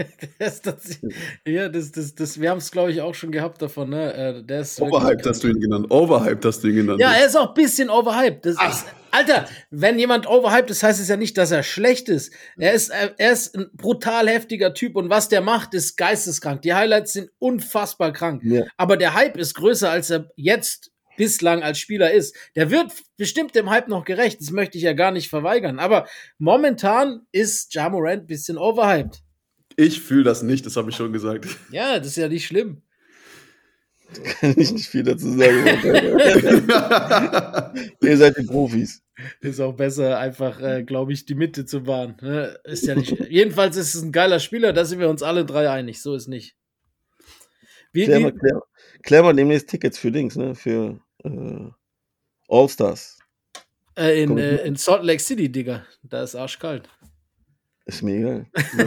Wir haben es, glaube ich, auch schon gehabt davon. Ne? Der ist overhyped hast du ihn genannt. Ja, er ist auch ein bisschen overhyped. Alter, wenn jemand overhyped ist, heißt es ja nicht, dass er schlecht ist. Er ist ein brutal heftiger Typ und was der macht, ist geisteskrank. Die Highlights sind unfassbar krank. Ja. Aber der Hype ist größer, als er jetzt bislang als Spieler ist. Der wird bestimmt dem Hype noch gerecht. Das möchte ich ja gar nicht verweigern. Aber momentan ist Ja Morant ein bisschen overhyped. Ich fühle das nicht, das habe ich schon gesagt. Ja, das ist ja nicht schlimm. Da kann ich nicht viel dazu sagen. Ihr seid die Profis. Ist auch besser, einfach, glaube ich, die Mitte zu wahren. Ne? Ist ja nicht. Jedenfalls ist es ein geiler Spieler, da sind wir uns alle drei einig. So ist nicht. Klär mal demnächst Tickets für Dings, ne? Für All-Stars. In Salt Lake City, Digga. Da ist arschkalt. Ist mir egal.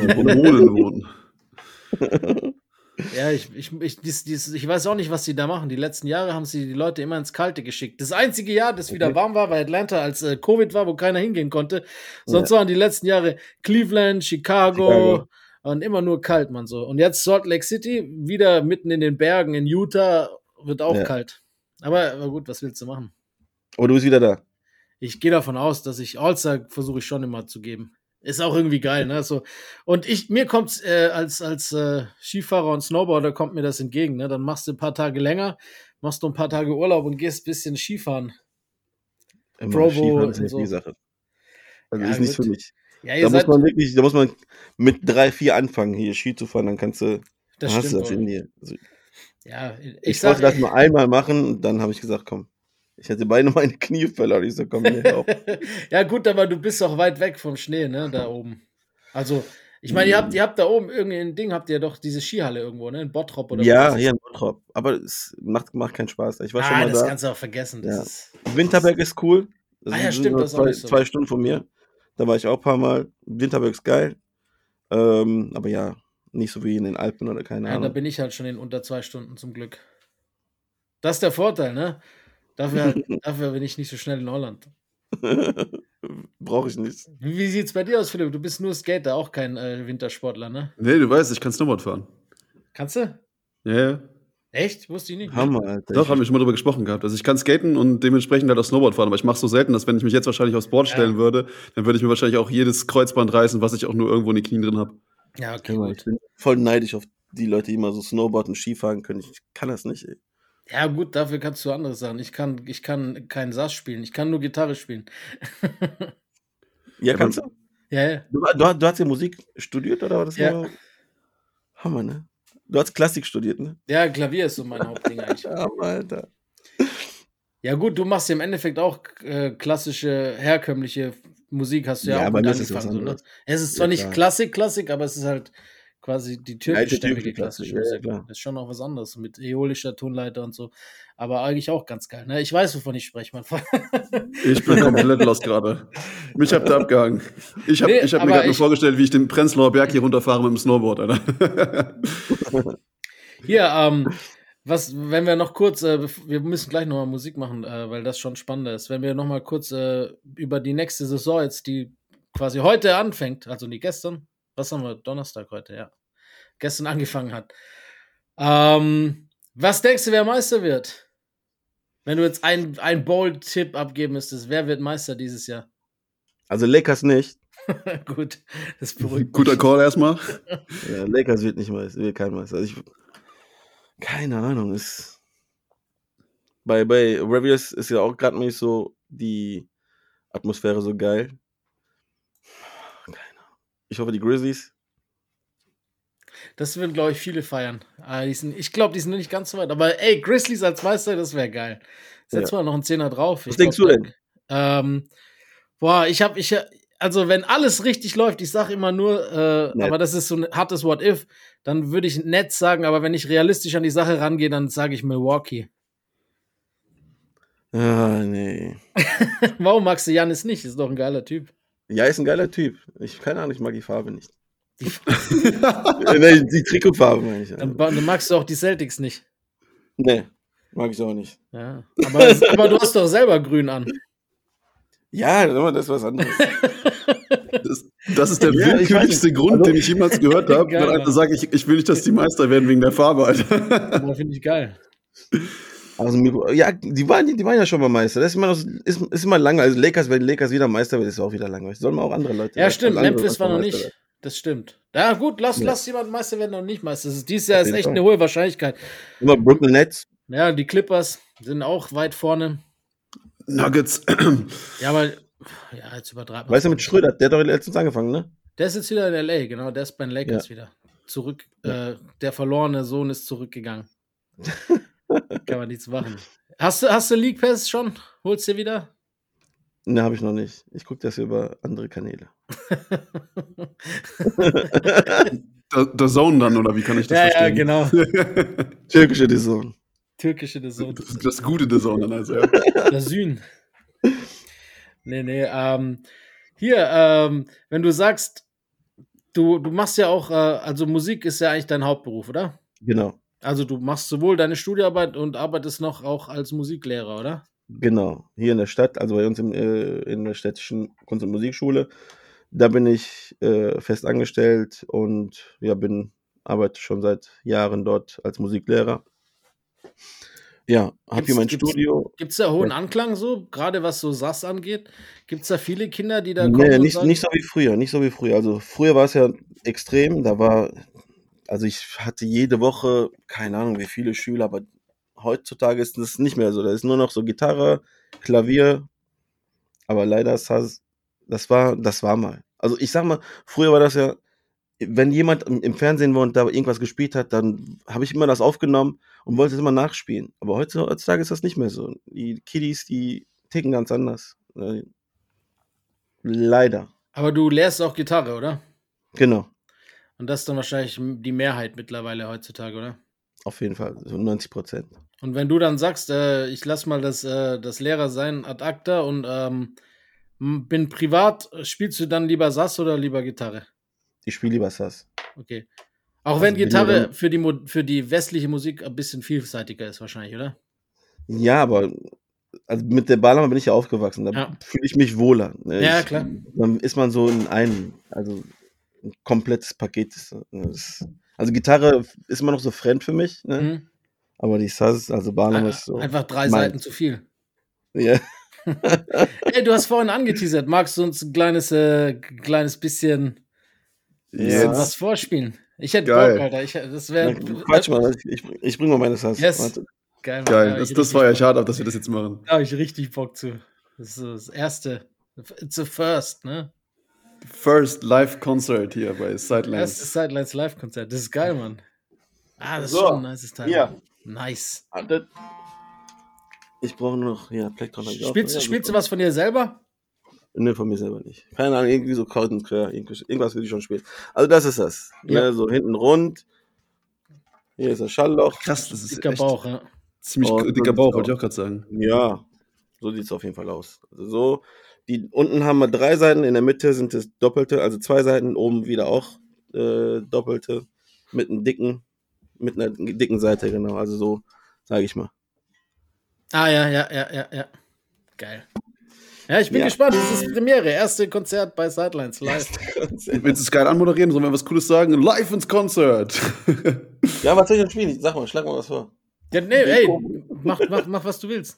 Ja, ich weiß auch nicht, was sie da machen. Die letzten Jahre haben sie die Leute immer ins Kalte geschickt. Das einzige Jahr, das wieder warm war, bei Atlanta, als Covid war, wo keiner hingehen konnte. Sonst waren die letzten Jahre Cleveland, Chicago und immer nur kalt, man so. Und jetzt Salt Lake City, wieder mitten in den Bergen in Utah, wird auch kalt. Aber gut, was willst du machen? Aber du bist wieder da. Ich gehe davon aus, dass ich All-Star versuche ich schon immer zu geben. Ist auch irgendwie geil, ne? So. Und mir kommt's als Skifahrer und Snowboarder kommt mir das entgegen, ne? Dann machst du ein paar Tage länger, machst du ein paar Tage Urlaub und gehst ein bisschen Skifahren. Skifahren ist nicht die Sache. Also ist nicht für mich. Ja, da muss man mit 3, 4 anfangen, hier Ski zu fahren, dann kannst du, hast du das in dir. Also, ja, ich wollte das nur einmal machen und dann habe ich gesagt, komm. Ich hätte beide meine Knie verloren. Ich so, komm hier auf. Ja, gut, aber du bist auch weit weg vom Schnee, ne, da oben. Also, ich meine, ihr habt da oben irgendein Ding, habt ihr doch diese Skihalle irgendwo, ne, in Bottrop oder ja, hier in Bottrop. Aber es macht keinen Spaß. Ich war schon mal das da. kannst du auch vergessen. Winterberg ist cool. Das stimmt, das ist auch nicht so. 2 Stunden von mir. Da war ich auch ein paar Mal. Winterberg ist geil. Aber ja, nicht so wie in den Alpen oder keine Ahnung. Da bin ich halt schon in unter 2 Stunden zum Glück. Das ist der Vorteil, ne? Dafür bin ich nicht so schnell in Holland. Brauche ich nicht. Wie sieht's bei dir aus, Philipp? Du bist nur Skater, auch kein Wintersportler, ne? Nee, du weißt, ich kann Snowboard fahren. Kannst du? Ja. Echt? Wusste ich nicht. Hammer, Alter. Doch, haben wir schon mal drüber gesprochen gehabt. Also ich kann skaten und dementsprechend halt auch Snowboard fahren, aber ich mache so selten, dass wenn ich mich jetzt wahrscheinlich aufs Board stellen würde, dann würde ich mir wahrscheinlich auch jedes Kreuzband reißen, was ich auch nur irgendwo in den Knien drin habe. Ja, okay, gut. Ich bin voll neidisch auf die Leute, die immer so Snowboard und Skifahren können. Ich kann das nicht, ey. Ja, gut, dafür kannst du andere Sachen. Ich kann keinen Sass spielen. Ich kann nur Gitarre spielen. Ja, kannst du? Ja. Du hast ja Musik studiert, oder war das Ja. nur? Hammer, ne? Du hast Klassik studiert, ne? Ja, Klavier ist so mein Hauptding eigentlich. Hammer, Alter. Ja, gut, du machst ja im Endeffekt auch klassische, herkömmliche Musik, hast du ja Ja, auch aber gut das ist was angefangen. So, ne? anderes. Es ist zwar Ja, nicht klar. Klassik, aber es ist halt quasi die Alte türkischstämmige türkische Klassik, klassische ja, Musik. klar. Das ist schon auch was anderes mit äolischer Tonleiter und so. Aber eigentlich auch ganz geil. Ne? Ich weiß, wovon ich spreche, Mann. Ich bin komplett lost gerade. Mich habt ihr abgehangen. Ich hab Nee, mir aber gerade nur vorgestellt, wie ich den Prenzlauer Berg hier runterfahre mit dem Snowboard, Alter. Hier, wenn wir noch kurz, wir müssen gleich nochmal Musik machen, weil das schon spannender ist. Wenn wir nochmal kurz über die nächste Saison jetzt, die quasi heute anfängt, also nicht gestern, was haben wir, Donnerstag heute, ja, gestern angefangen hat. Was denkst du, wer Meister wird? Wenn du jetzt ein Bold-Tipp abgeben müsstest, wer wird Meister dieses Jahr? Also Lakers nicht. Gut, das beruhigt mich. Guter Call erstmal. Ja, Lakers wird nicht Meister, wird kein Meister. Also keine Ahnung, bei Warriors ist ja auch gerade nicht so die Atmosphäre so geil. Keine Ahnung. Ich hoffe, die Grizzlies. Das würden, glaube ich, viele feiern. Ich glaube, die sind noch nicht ganz so weit. Aber ey, Grizzlies als Meister, das wäre geil. Setz mal noch einen Zehner drauf. Was denkst du denn? Also wenn alles richtig läuft, ich sage immer nur, aber das ist so ein hartes What-If, dann würde ich Nets sagen, aber wenn ich realistisch an die Sache rangehe, dann sage ich Milwaukee. Ah, nee. Warum magst du Giannis nicht? Ist doch ein geiler Typ. Ja, ist ein geiler Typ. Keine Ahnung, ich mag die Farbe nicht. Nee, die Trikotfarbe meine ich. Dann magst du auch die Celtics nicht. Nee, mag ich auch nicht. Ja. Aber du hast doch selber grün an. Ja, das ist was anderes. Das ist der willkürlichste Grund, den ich jemals gehört habe. Wenn einer sagt, ich will nicht, dass die Meister werden wegen der Farbe, Alter. Aber finde ich geil. Also, ja, die waren ja schon mal Meister. Das ist immer lange. Also wenn Lakers wieder Meister wird, ist es auch wieder langweilig. Sollen wir auch andere Leute. Ja, stimmt. andere Memphis war noch Meister nicht. werden. Das stimmt. Ja, gut, lass jemanden Meister werden und nicht Meister. Dieses Jahr ist echt eine hohe Wahrscheinlichkeit. Immer Brooklyn Nets. Ja, die Clippers sind auch weit vorne. Nuggets. Ja, aber jetzt übertreiben wir. Weißt du, mit Schröder, der hat doch letztens angefangen, ne? Der ist jetzt wieder in L.A., genau. Der ist bei den Lakers wieder. Zurück. Der verlorene Sohn ist zurückgegangen. Kann man nichts machen. Hast du League Pass schon? Holst du wieder? Ne, habe ich noch nicht. Ich gucke das über andere Kanäle. Der Zone dann, oder wie kann ich das verstehen? Ja, genau. Türkische Dison. Türkische The Zone. Das gute The Zone dann also. Ja. Der Süden. Nee. Wenn du sagst, du machst ja auch, also Musik ist ja eigentlich dein Hauptberuf, oder? Genau. Also du machst sowohl deine Studiearbeit und arbeitest noch auch als Musiklehrer, oder? Genau. Hier in der Stadt, also bei uns in der städtischen Kunst- und Musikschule. Da bin ich fest angestellt und arbeite schon seit Jahren dort als Musiklehrer. Ja, habe hier mein Studio. Gibt es da hohen Anklang so, gerade was so Sass angeht? Gibt es da viele Kinder, die da kommen? Nee, nicht so wie früher. Also früher war es ja extrem, also ich hatte jede Woche, keine Ahnung wie viele Schüler, aber heutzutage ist das nicht mehr so. Da ist nur noch so Gitarre, Klavier, aber leider das war mal. Also ich sag mal, früher war das ja, wenn jemand im Fernsehen war und da irgendwas gespielt hat, dann habe ich immer das aufgenommen und wollte es immer nachspielen. Aber heutzutage ist das nicht mehr so. Die Kiddies, die ticken ganz anders. Leider. Aber du lehrst auch Gitarre, oder? Genau. Und das ist dann wahrscheinlich die Mehrheit mittlerweile heutzutage, oder? Auf jeden Fall, so 90%. Und wenn du dann sagst, ich lass mal das Lehrer sein ad acta und bin privat, spielst du dann lieber Sass oder lieber Gitarre? Ich spiele lieber Sass. Okay. Auch wenn Gitarre für die westliche Musik ein bisschen vielseitiger ist wahrscheinlich, oder? Ja, aber also mit der Ballermann bin ich ja aufgewachsen. Da fühle ich mich wohler. Ja, klar. Dann ist man so ein komplettes Paket. Also Gitarre ist immer noch so fremd für mich, ne? Mhm. Aber die Sass, also Ballermann ist so. Einfach 3 Seiten zu viel. Ja. Ey, du hast vorhin angeteasert. Magst du uns ein kleines bisschen was vorspielen? Ich hätte Geil. Bock, Alter. Das wäre. Quatsch mal, ich bring mal meine Sass. Yes. Warte. Geil, Mann. Geil. Da hab ich Das richtig feiere Bock. ich hart ab, dass wir das jetzt machen. Da habe ich richtig Bock zu. Das ist so das erste. It's a first, ne? First Live-Concert hier bei Erstes Sidelines. Sidelines Live-Konzert. Das ist geil, Mann. Das ist So, schon ein nices Teil. hier. Nice. Warte. Ich brauche nur noch, ja, Plektron habe ich auch. Spielst du was von dir selber? Ne, von mir selber nicht. Keine Ahnung, irgendwie so Counter, irgendwas will ich schon spielen. Also das ist das. Ja. Ne, so hinten rund. Hier ist das Schallloch. Krass, das ist Dicker echt Bauch, ja. ziemlich Und dicker sonst Bauch, auch. wollte ich auch gerade sagen. Ja, so sieht es auf jeden Fall aus. Also so, unten haben wir 3 Seiten, in der Mitte sind es doppelte, also 2 Seiten, oben wieder auch doppelte, mit einer dicken Seite, genau. Also so, sage ich mal. Ja. Geil. Ja, ich bin gespannt. Das ist Premiere. Erste Konzert bei Sidelines live. Willst du es geil anmoderieren? Sollen wir was Cooles sagen? Live ins Konzert! Ja, was soll ich denn spielen? Sag mal, schlag mal was vor. Ja, nee, ey, mach, was du willst.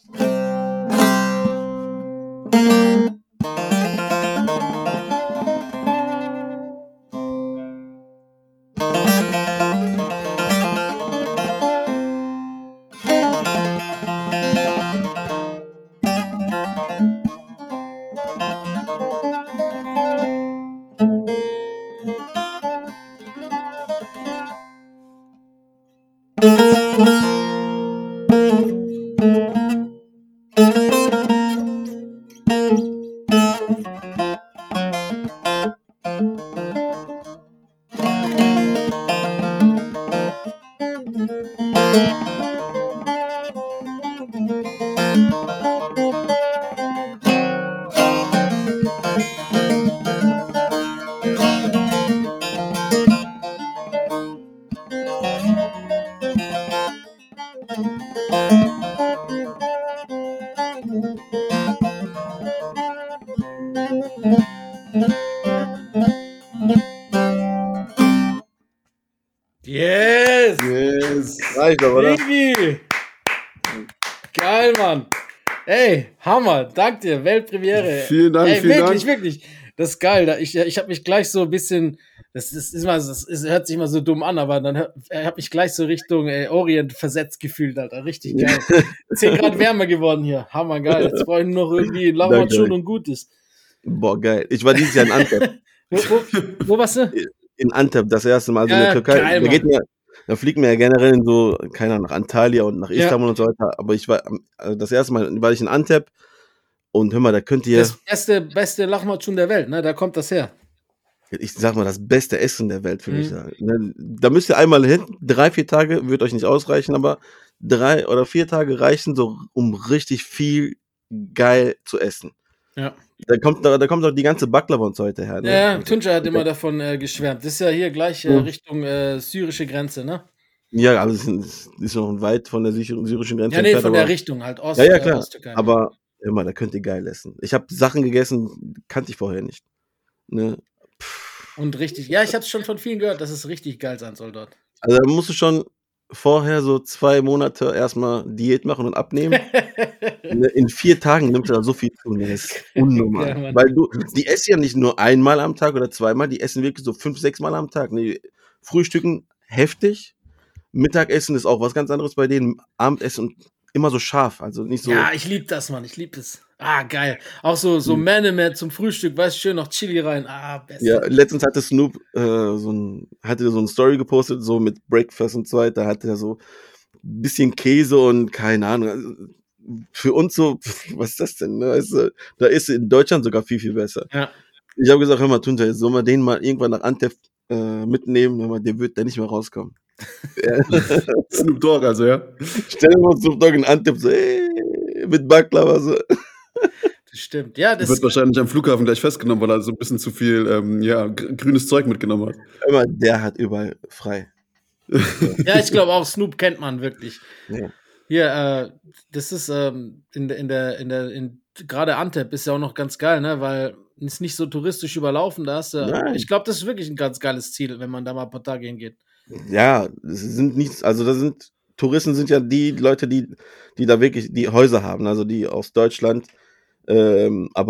Yes! Yes! Reicht doch, oder? Digi! Geil, Mann. Ey, Hammer. Dank dir. Weltpremiere. Vielen Dank, Ey, vielen wirklich, Dank. wirklich. Das ist geil. Ich habe mich gleich so ein bisschen, das hört sich immer so dumm an, aber dann habe ich gleich so Richtung Orient versetzt gefühlt, Alter. Richtig geil. 10 Grad wärmer geworden hier. Hammer, geil. Jetzt brauche ich nur noch irgendwie Lammatschun Danke. und Gutes. Boah, geil. Ich war dieses Jahr in Antep. Wo warst du? In Antep, das erste Mal. Also in Ja, der Türkei. geil, Da fliegt mir ja generell in so, keine Ahnung, nach Antalya und nach Istanbul und so weiter. Aber das erste Mal war ich in Antep und hör mal, da könnt ihr, Das beste Lahmacun der Welt, ne? Da kommt das her. ich sag mal, das beste Essen der Welt, würde ich sagen. Ne, da müsst ihr einmal hin, 3-4 Tage, wird euch nicht ausreichen, aber 3 oder 4 Tage reichen so, um richtig viel geil zu essen. Ja. Da kommt doch die ganze Baklava und so heute her. Ne? Ja, Tunca hat immer davon geschwärmt. Das ist ja hier gleich Richtung syrische Grenze, ne? Ja, also es ist noch weit von der syrischen Grenze. Ja, nee, entfernt, von der aber- Richtung halt. Ja, klar. Osttürkei. Aber immer, da könnt ihr geil essen. Ich habe Sachen gegessen, kannte ich vorher nicht. Ne? Und richtig, ja, ich habe es schon von vielen gehört, dass es richtig geil sein soll dort. Also da musst du schon vorher so 2 Monate erstmal Diät machen und abnehmen. Ne, in 4 Tagen nimmst du da so viel zu. Ne? Das ist unnormal. Ja, Mann. Weil die essen ja nicht nur einmal am Tag oder zweimal, die essen wirklich so 5-6 Mal am Tag. Ne? Frühstücken heftig. Mittagessen ist auch was ganz anderes bei denen. Abendessen immer so scharf. Also nicht so. Ja, ich liebe das, Mann. Ich liebe es. Geil. Auch so Männer zum Frühstück, weißt du, schön noch Chili rein. Best. Ja, letztens hatte Snoop hatte so eine Story gepostet, so mit Breakfast und so weiter, hatte er so ein bisschen Käse und keine Ahnung. Also, für uns so, was ist das denn? Ne? Also, da ist in Deutschland sogar viel, viel besser. Ja. Ich habe gesagt, hör mal, Tunta, jetzt sollen wir den mal irgendwann nach Antep mitnehmen, hör mal, der wird da nicht mehr rauskommen. Snoop Dogg, also, ja. Stell dir mal Snoop Dogg in Antep so, mit Baklava so. Das stimmt. Ja, Der das wird wahrscheinlich am Flughafen gleich festgenommen, weil er so ein bisschen zu viel grünes Zeug mitgenommen hat. Hör mal, der hat überall frei. ja, ich glaube auch, Snoop kennt man wirklich. Ja. Hier, das ist gerade Antep ist ja auch noch ganz geil, ne? Weil es nicht so touristisch überlaufen da hast. Nein. Ich glaube, das ist wirklich ein ganz geiles Ziel, wenn man da mal ein paar Tage hingeht. Ja, es sind nichts, also Touristen sind ja die Leute, die da wirklich die Häuser haben, also die aus Deutschland, aber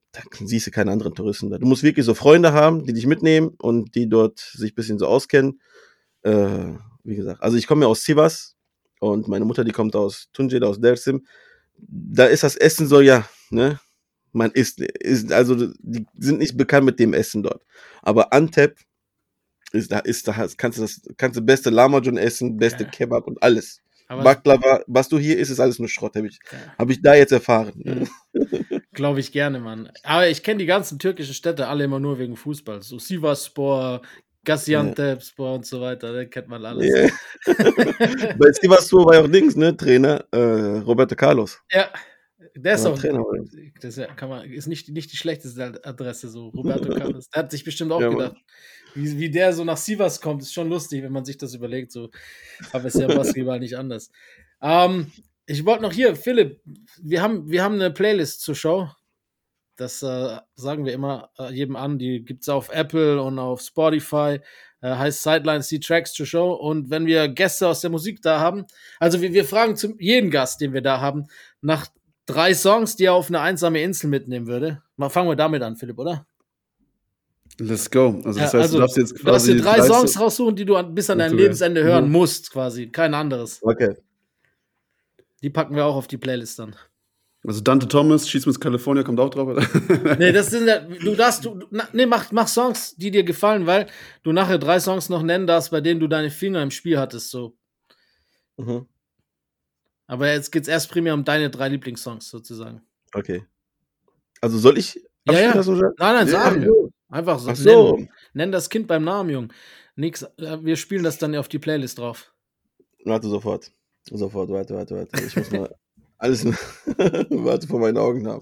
da siehst du keine anderen Touristen da. Du musst wirklich so Freunde haben, die dich mitnehmen und die dort sich ein bisschen so auskennen. Wie gesagt, also ich komme ja aus Sivas und meine Mutter, die kommt aus Tunceli, aus Dersim. Da ist das Essen so, ja, ne? Man isst, also die sind nicht bekannt mit dem Essen dort. Aber Antep kannst du beste Lahmacun essen, beste Kebab und alles. Aber Baklava, was du hier isst, ist alles nur Schrott, hab ich da jetzt erfahren. glaube ich gerne, Mann. Aber ich kenne die ganzen türkischen Städte alle immer nur wegen Fußball. So Sivasspor, Gaziantepspor und so weiter, da kennt man alles. Yeah. Bei Sivasspor war ja auch Dings, ne, Trainer, Roberto Carlos. Ja, der ist War auch, Trainer. das ist nicht die schlechteste Adresse, so Roberto Carlos. Der hat sich bestimmt auch Ja, gedacht, wie der so nach Sivas kommt, ist schon lustig, wenn man sich das überlegt, so. Aber ist ja im Basketball nicht anders. Ich wollte noch hier, Philipp, wir haben eine Playlist zur Show. Das sagen wir immer jedem an. Die gibt es auf Apple und auf Spotify. Heißt Sidelines, die Tracks zur Show. Und wenn wir Gäste aus der Musik da haben, also wir fragen jeden Gast, den wir da haben, nach 3 Songs, die er auf eine einsame Insel mitnehmen würde. Mal fangen wir damit an, Philipp, oder? Let's go. Also das heißt, Also, du darfst jetzt du darfst quasi dir 3 Songs raussuchen, die du bis an dein Okay. Lebensende hören musst, quasi. Kein anderes. Okay. Die packen wir auch auf die Playlist dann. Also Dante Thomas, Schieß Miss California kommt auch drauf. Oder? Nee, das sind ja, mach Songs, die dir gefallen, weil du nachher 3 Songs noch nennen darfst, bei denen du deine Finger im Spiel hattest, so. Mhm. Aber jetzt geht's erst primär um deine 3 Lieblingssongs, sozusagen. Okay. Also soll ich Ja. das so sagen? Nein, Ja, sagen. ja. Einfach so. Ach so. Nenn das Kind beim Namen, Jung. Nix, wir spielen das dann auf die Playlist drauf. Warte, sofort. Warte. Ich muss mal alles warte vor meinen Augen haben.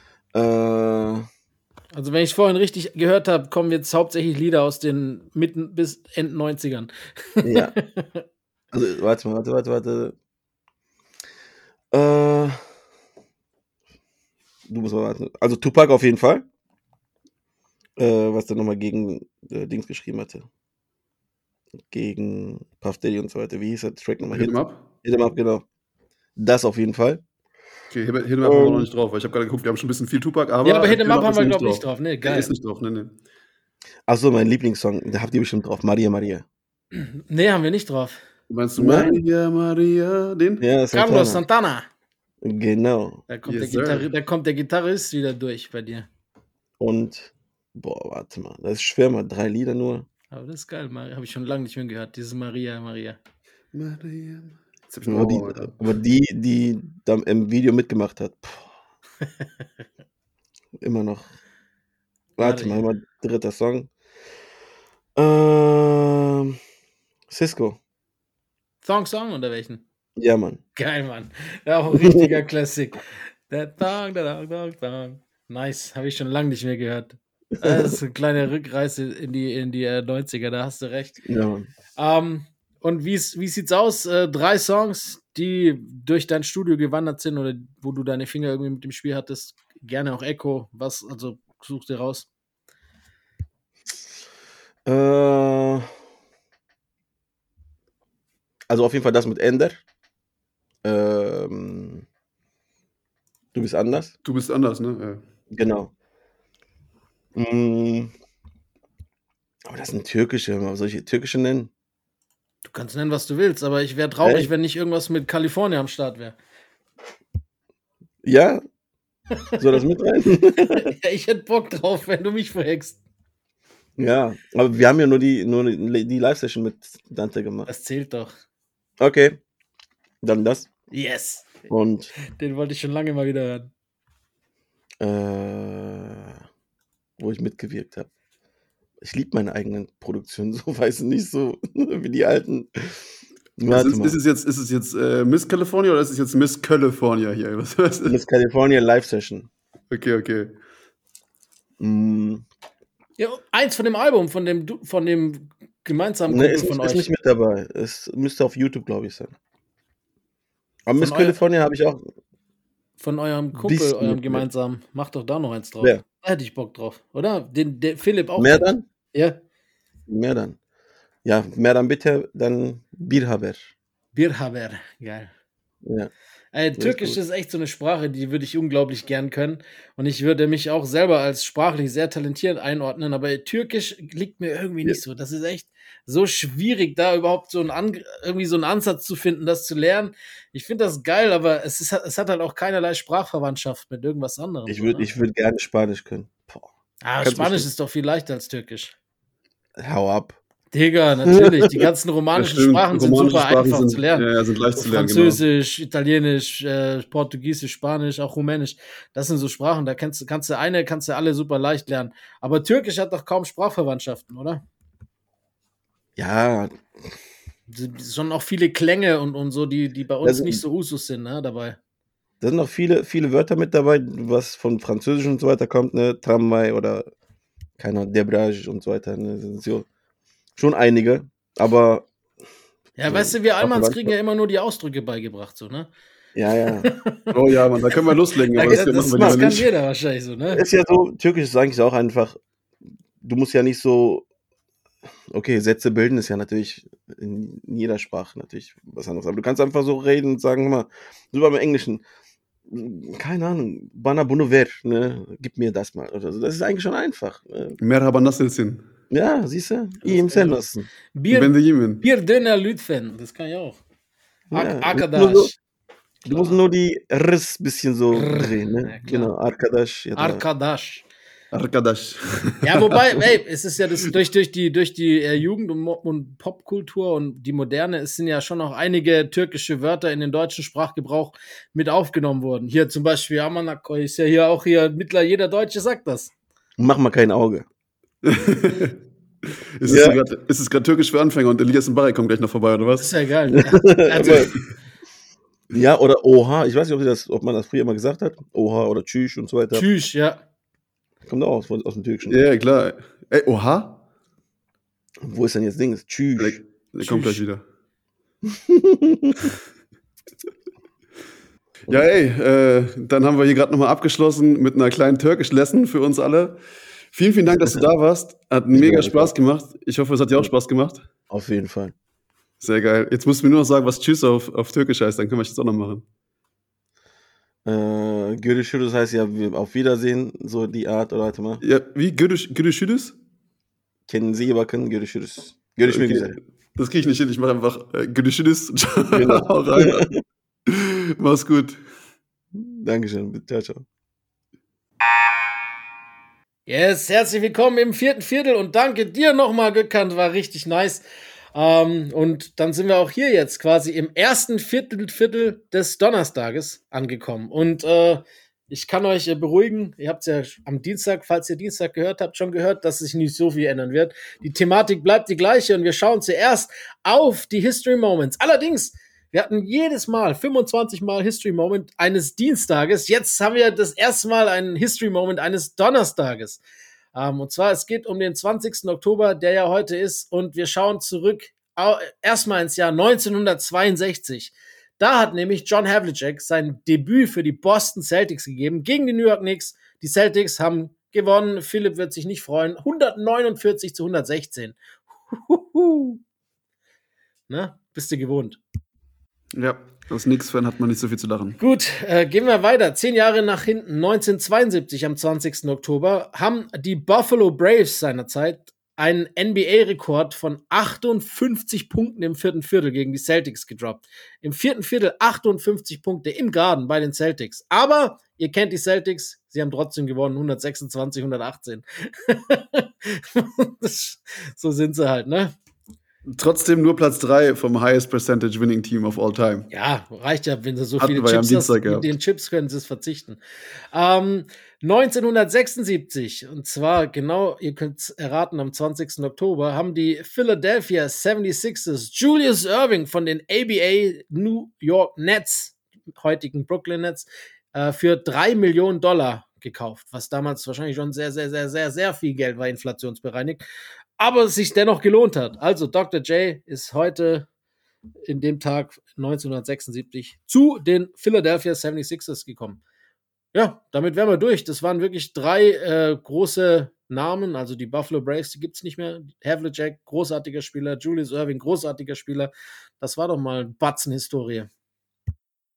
Also wenn ich vorhin richtig gehört habe, kommen jetzt hauptsächlich Lieder aus den Mitten bis Ende 90ern. Ja. Also, warte. Du musst mal warten. Also Tupac auf jeden Fall. Was der nochmal gegen Dings geschrieben hatte. Gegen Puff Daddy und so weiter. Wie hieß der Track nochmal? Hit 'em Up? Hit 'em Up, genau. Das auf jeden Fall. Okay, Hit 'em Up haben wir noch nicht drauf, weil ich habe gerade geguckt, wir haben schon ein bisschen viel Tupac, aber Ja, aber Hit 'em Up haben wir, ist glaube ich, nicht drauf. Nee, Der geil. ist nicht drauf, nee. Achso, mein Lieblingssong, da habt ihr bestimmt drauf. Maria. Nee, haben wir nicht drauf. Meinst du Nein. Maria, den? Ja, Carlos Santana. Genau. Da kommt, Yes, da kommt der Gitarrist wieder durch bei dir. Und, warte mal, das ist schwer, mal 3 Lieder nur. Aber das ist geil, habe ich schon lange nicht mehr gehört. Dieses Maria. Maria. Jetzt hab ich Aber noch aber die da im Video mitgemacht hat, immer noch. Warte mal, 3. Song. Cisco. Song oder welchen? Ja, Mann. Geil, Mann. Ja, auch ein richtiger Classic. Der Dong. Nice, habe ich schon lange nicht mehr gehört. Das ist eine kleine Rückreise in die 90er, da hast du recht. Ja, Mann. Und wie sieht's aus? 3 Songs, die durch dein Studio gewandert sind oder wo du deine Finger irgendwie mit dem Spiel hattest. Gerne auch Echo. Also such dir raus. Also auf jeden Fall das mit Ender. Du bist anders. Du bist anders, ne? Genau. Aber das sind türkische. Soll ich türkische nennen? Du kannst nennen, was du willst, aber ich wäre traurig, wenn nicht irgendwas mit Kalifornien am Start wäre. Ja? Soll das mit rein? Ja, ich hätte Bock drauf, wenn du mich verhext. Ja, aber wir haben ja nur die Live-Session mit Dante gemacht. Das zählt doch. Okay, dann das. Yes. Und Den wollte ich schon lange mal wieder hören. Wo ich mitgewirkt habe. Ich liebe meine eigenen Produktionen, so weiß ich nicht, so wie die alten. Ist es jetzt Miss California oder ist es jetzt Miss California hier? Was Miss California Live-Session. Okay. Ja, eins von dem Album, von dem gemeinsamen Ne, Kumpel von euch. ist nicht mit dabei. Es müsste auf YouTube, glaube ich, sein. Aber Miss California habe ich auch. Von eurem Kumpel, eurem gemeinsamen. Macht doch da noch eins drauf. Wer? Da hätte ich Bock drauf, oder? Den Philipp auch. Mehr dann? Ja. Mehr dann. Ja, mehr dann bitte, dann Birhaber. Birhaber, geil. Ja. Türkisch ist echt so eine Sprache, die würde ich unglaublich gern können. Und ich würde mich auch selber als sprachlich sehr talentiert einordnen, aber Türkisch liegt mir irgendwie nicht so. Das ist echt so schwierig, da überhaupt irgendwie so einen Ansatz zu finden, das zu lernen. Ich finde das geil, aber es hat halt auch keinerlei Sprachverwandtschaft mit irgendwas anderem. Ich würd gerne Spanisch können. Spanisch ist doch viel leichter als Türkisch. Hau ab. Digga, natürlich. Die ganzen romanischen Sprachen sind super einfach zu lernen. Ja, sind leicht zu lernen. Französisch, Italienisch, Portugiesisch, Spanisch, auch Rumänisch. Das sind so Sprachen, da kannst du alle super leicht lernen. Aber Türkisch hat doch kaum Sprachverwandtschaften, oder? Ja. Schon auch viele Klänge und so, die bei uns nicht so Usus sind, ne, dabei. Da sind noch viele, viele Wörter mit dabei, was von Französisch und so weiter kommt, ne? Tramway oder, keine Ahnung, Debrage und so weiter, ne? Das sind so schon einige, aber. Ja, weißt du, wir Almans kriegen ja immer nur die Ausdrücke beigebracht, so, ne? Ja. Oh ja, Mann, da können wir loslegen. Aber das kann jeder wahrscheinlich so, ne? Ist ja so, Türkisch ist eigentlich auch einfach, du musst ja nicht so, okay, Sätze bilden ist ja natürlich in jeder Sprache natürlich was anderes, aber du kannst einfach so reden und sagen, mal, so beim Englischen, keine Ahnung, Bana bunu ver, ne? Gib mir das mal. Oder so. Das ist eigentlich schon einfach. Ne? Merhaba nasılsın? Ja, siehst du? İyiyim sen nasılsın? Bir döner lütfen, das kann ich auch. Arkadaş. Du musst nur die Riss bisschen so drehen, ne? Ja, genau, Arkadaş. Arkadaş. Arkadaş. Ja, wobei, es ist ja das durch die Jugend- und Popkultur und die Moderne, es sind ja schon noch einige türkische Wörter in den deutschen Sprachgebrauch mit aufgenommen worden. Hier zum Beispiel Amanakoy ist ja hier mittlerweile jeder Deutsche sagt das. Mach mal kein Auge. Ist es gerade türkisch für Anfänger und Elias Mbarek kommt gleich noch vorbei, oder was? Das ist ja geil. Ne? Also, ja, oder Oha. Ich weiß nicht, ob man das früher mal gesagt hat. Oha oder Tschüss und so weiter. Tschüss, ja. Kommt auch aus dem Türkischen. Ja, klar. Ey, Oha? Wo ist denn jetzt Dings? Tschüss. Der kommt gleich wieder. Ja, dann haben wir hier gerade nochmal abgeschlossen mit einer kleinen Türkisch-Lesson für uns alle. Vielen, vielen Dank, dass du da warst. Hat mega Spaß gemacht. Ich hoffe, es hat dir auch Spaß gemacht. Auf jeden Fall. Sehr geil. Jetzt musst du mir nur noch sagen, was Tschüss auf Türkisch heißt. Dann können wir das auch noch machen. Görüşürüz heißt ja auf Wiedersehen, so die Art, oder warte mal. Ja, wie? Görüşürüz? Kendinize iyi bakın, görüşürüz. Görüşmek üzere. Das kriege ich nicht hin, ich mache einfach Görüşürüz. Genau. Hau rein. Mach's gut. Dankeschön. Ciao, ciao. Yes, herzlich willkommen im 4. Viertel und danke dir nochmal, Gökhan, war richtig nice. Und dann sind wir auch hier jetzt quasi im 1. Viertel des Donnerstages angekommen. Und ich kann euch beruhigen, ihr habt es ja am Dienstag, falls ihr Dienstag gehört habt, schon gehört, dass sich nicht so viel ändern wird. Die Thematik bleibt die gleiche und wir schauen zuerst auf die History Moments. Allerdings, wir hatten jedes Mal 25 Mal History Moment eines Dienstages. Jetzt haben wir das erste Mal einen History Moment eines Donnerstages. Und zwar, es geht um den 20. Oktober, der ja heute ist. Und wir schauen zurück erstmal ins Jahr 1962. Da hat nämlich John Havlicek sein Debüt für die Boston Celtics gegeben gegen die New York Knicks. Die Celtics haben gewonnen. Philipp wird sich nicht freuen. 149-116. Ne? Bist du gewohnt? Ja, als Knicks-Fan hat man nicht so viel zu lachen. Gut, gehen wir weiter. 10 Jahre nach hinten, 1972 am 20. Oktober, haben die Buffalo Braves seinerzeit einen NBA-Rekord von 58 Punkten im 4. Viertel gegen die Celtics gedroppt. Im 4. Viertel 58 Punkte im Garden bei den Celtics. Aber ihr kennt die Celtics, sie haben trotzdem gewonnen, 126-118. So sind sie halt, ne? Trotzdem nur Platz 3 vom Highest Percentage Winning Team of all time. Ja, reicht ja, wenn sie so Hatten viele wir Chips ja hast. Mit den Chips können sie es verzichten. 1976, und zwar genau, ihr könnt es erraten, am 20. Oktober, haben die Philadelphia 76ers Julius Erving von den ABA New York Nets, heutigen Brooklyn Nets, für $3 Millionen gekauft, was damals wahrscheinlich schon sehr, sehr, sehr, sehr, sehr viel Geld war, inflationsbereinigt, aber es sich dennoch gelohnt hat. Also Dr. J ist heute in dem Tag 1976 zu den Philadelphia 76ers gekommen. Ja, damit wären wir durch. Das waren wirklich 3 große Namen, also die Buffalo Braves, die gibt es nicht mehr. Havlicek, großartiger Spieler, Julius Erving, großartiger Spieler. Das war doch mal ein Batzen Historie.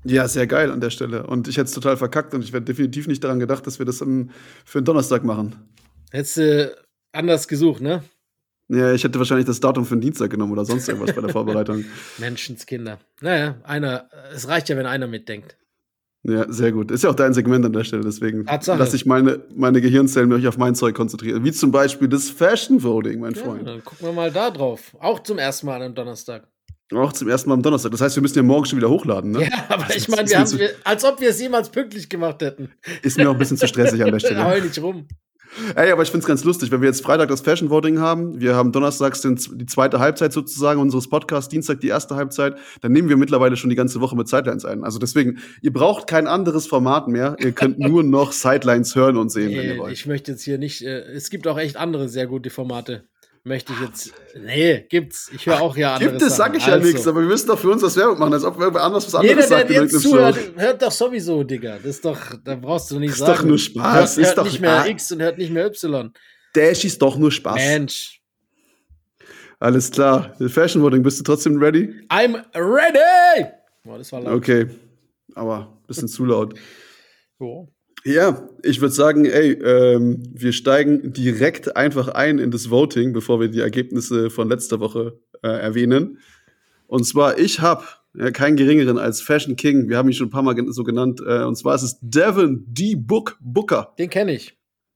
Ja, sehr geil an der Stelle. Und ich hätte es total verkackt und ich hätte definitiv nicht daran gedacht, dass wir das für einen Donnerstag machen. Hättest du anders gesucht, ne? Ja, ich hätte wahrscheinlich das Datum für den Dienstag genommen oder sonst irgendwas bei der Vorbereitung. Menschenskinder. Naja, es reicht ja, wenn einer mitdenkt. Ja, sehr gut. Ist ja auch dein Segment an der Stelle, deswegen Tatsache. lasse ich meine Gehirnzellen mich auf mein Zeug konzentrieren. Wie zum Beispiel das Fashion Voting, mein Ja, Freund. dann gucken wir mal da drauf. Auch zum ersten Mal am Donnerstag. Auch zum ersten Mal am Donnerstag. Das heißt, wir müssen ja morgen schon wieder hochladen, ne? Ja, aber ich meine, ist als ob wir es jemals pünktlich gemacht hätten. Ist mir auch ein bisschen zu stressig an der Stelle. Heul nicht rum. Ey, aber ich find's ganz lustig, wenn wir jetzt Freitag das Fashion Voting haben, wir haben donnerstags die zweite Halbzeit sozusagen unseres Podcasts, Dienstag die erste Halbzeit, dann nehmen wir mittlerweile schon die ganze Woche mit Sidelines ein. Also deswegen, ihr braucht kein anderes Format mehr, ihr könnt nur noch Sidelines hören und sehen, wenn ihr wollt. Ich möchte jetzt hier nicht, es gibt auch echt andere sehr gute Formate. Möchte ich jetzt, nee, gibt's. Ich höre auch ja andere Gibt es, sag ich ja nichts, aber wir müssen doch für uns das Werbung machen, als ob irgendwer anders was anderes sagt. Jeder, der jetzt zuhört, hört doch sowieso, Digga. Das ist doch, da brauchst du nicht sagen. Ist doch nur Spaß. Hört nicht mehr X und hört nicht mehr Y. Dash ist doch nur Spaß. Mensch. Alles klar. Fashion Voting, bist du trotzdem ready? I'm ready! Boah, das war laut. Okay, aber ein bisschen zu laut. Oh. Ja, ich würde sagen, wir steigen direkt einfach ein in das Voting, bevor wir die Ergebnisse von letzter Woche erwähnen. Und zwar, ich habe keinen geringeren als Fashion King, wir haben ihn schon ein paar Mal so genannt, und zwar ist es Devin D. Booker. Den kenne ich.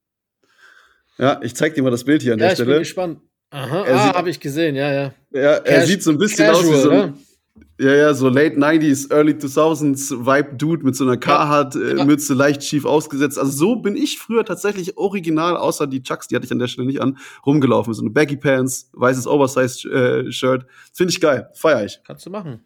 Ja, ich zeig dir mal das Bild hier an der Stelle. Ich bin gespannt. Aha, habe ich gesehen, ja. Ja, er sieht so ein bisschen aus wie so ein... Ja, so Late 90s, Early 2000s Vibe-Dude mit so einer Carhartt-Mütze, leicht schief ausgesetzt. Also so bin ich früher tatsächlich original, außer die Chucks, die hatte ich an der Stelle nicht an, rumgelaufen. So eine Baggy Pants, weißes Oversized-Shirt. Finde ich geil, feier ich. Kannst du machen.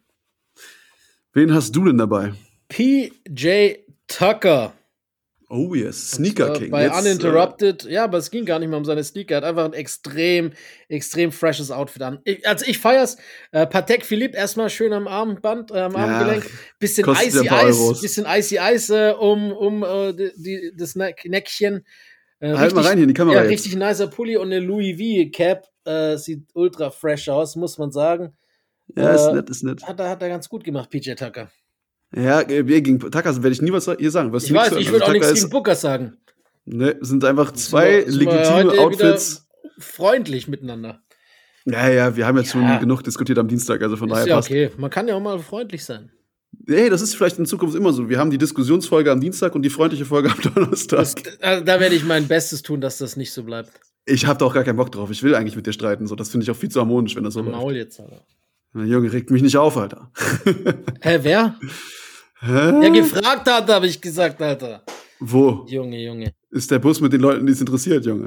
Wen hast du denn dabei? PJ Tucker. Oh yes, Sneaker King. Bei Uninterrupted, ja, aber es ging gar nicht mehr um seine Sneaker. Er hat einfach ein extrem freshes Outfit an. Ich feier's. Patek Philippe erstmal schön am Armband, am Armgelenk. Bisschen Icy Ice um das Neckchen. Halt mal rein hier in die Kamera. Ja, richtig nicer Pulli und eine Louis V Cap. Sieht ultra fresh aus, muss man sagen. Ja, ist nett. Hat er ganz gut gemacht, PJ Tucker. Ja, gegen Tucker werde ich nie was hier sagen. Ich weiß, ich würde auch nichts gegen Booker sagen. Ne, sind einfach zwei legitime Outfits. Freundlich miteinander. Ja, wir haben jetzt schon genug diskutiert am Dienstag, also von daher passt. Okay, man kann ja auch mal freundlich sein. Hey, das ist vielleicht in Zukunft immer so. Wir haben die Diskussionsfolge am Dienstag und die freundliche Folge am Donnerstag. Da werde ich mein Bestes tun, dass das nicht so bleibt. Ich habe da auch gar keinen Bock drauf. Ich will eigentlich mit dir streiten. So, das finde ich auch viel zu harmonisch, wenn das so läuft. Maul jetzt, Alter. Na, Junge, regt mich nicht auf, Alter. Wer? Ja, gefragt hat, habe ich gesagt, Alter. Wo? Junge. Ist der Bus mit den Leuten, die es interessiert, Junge?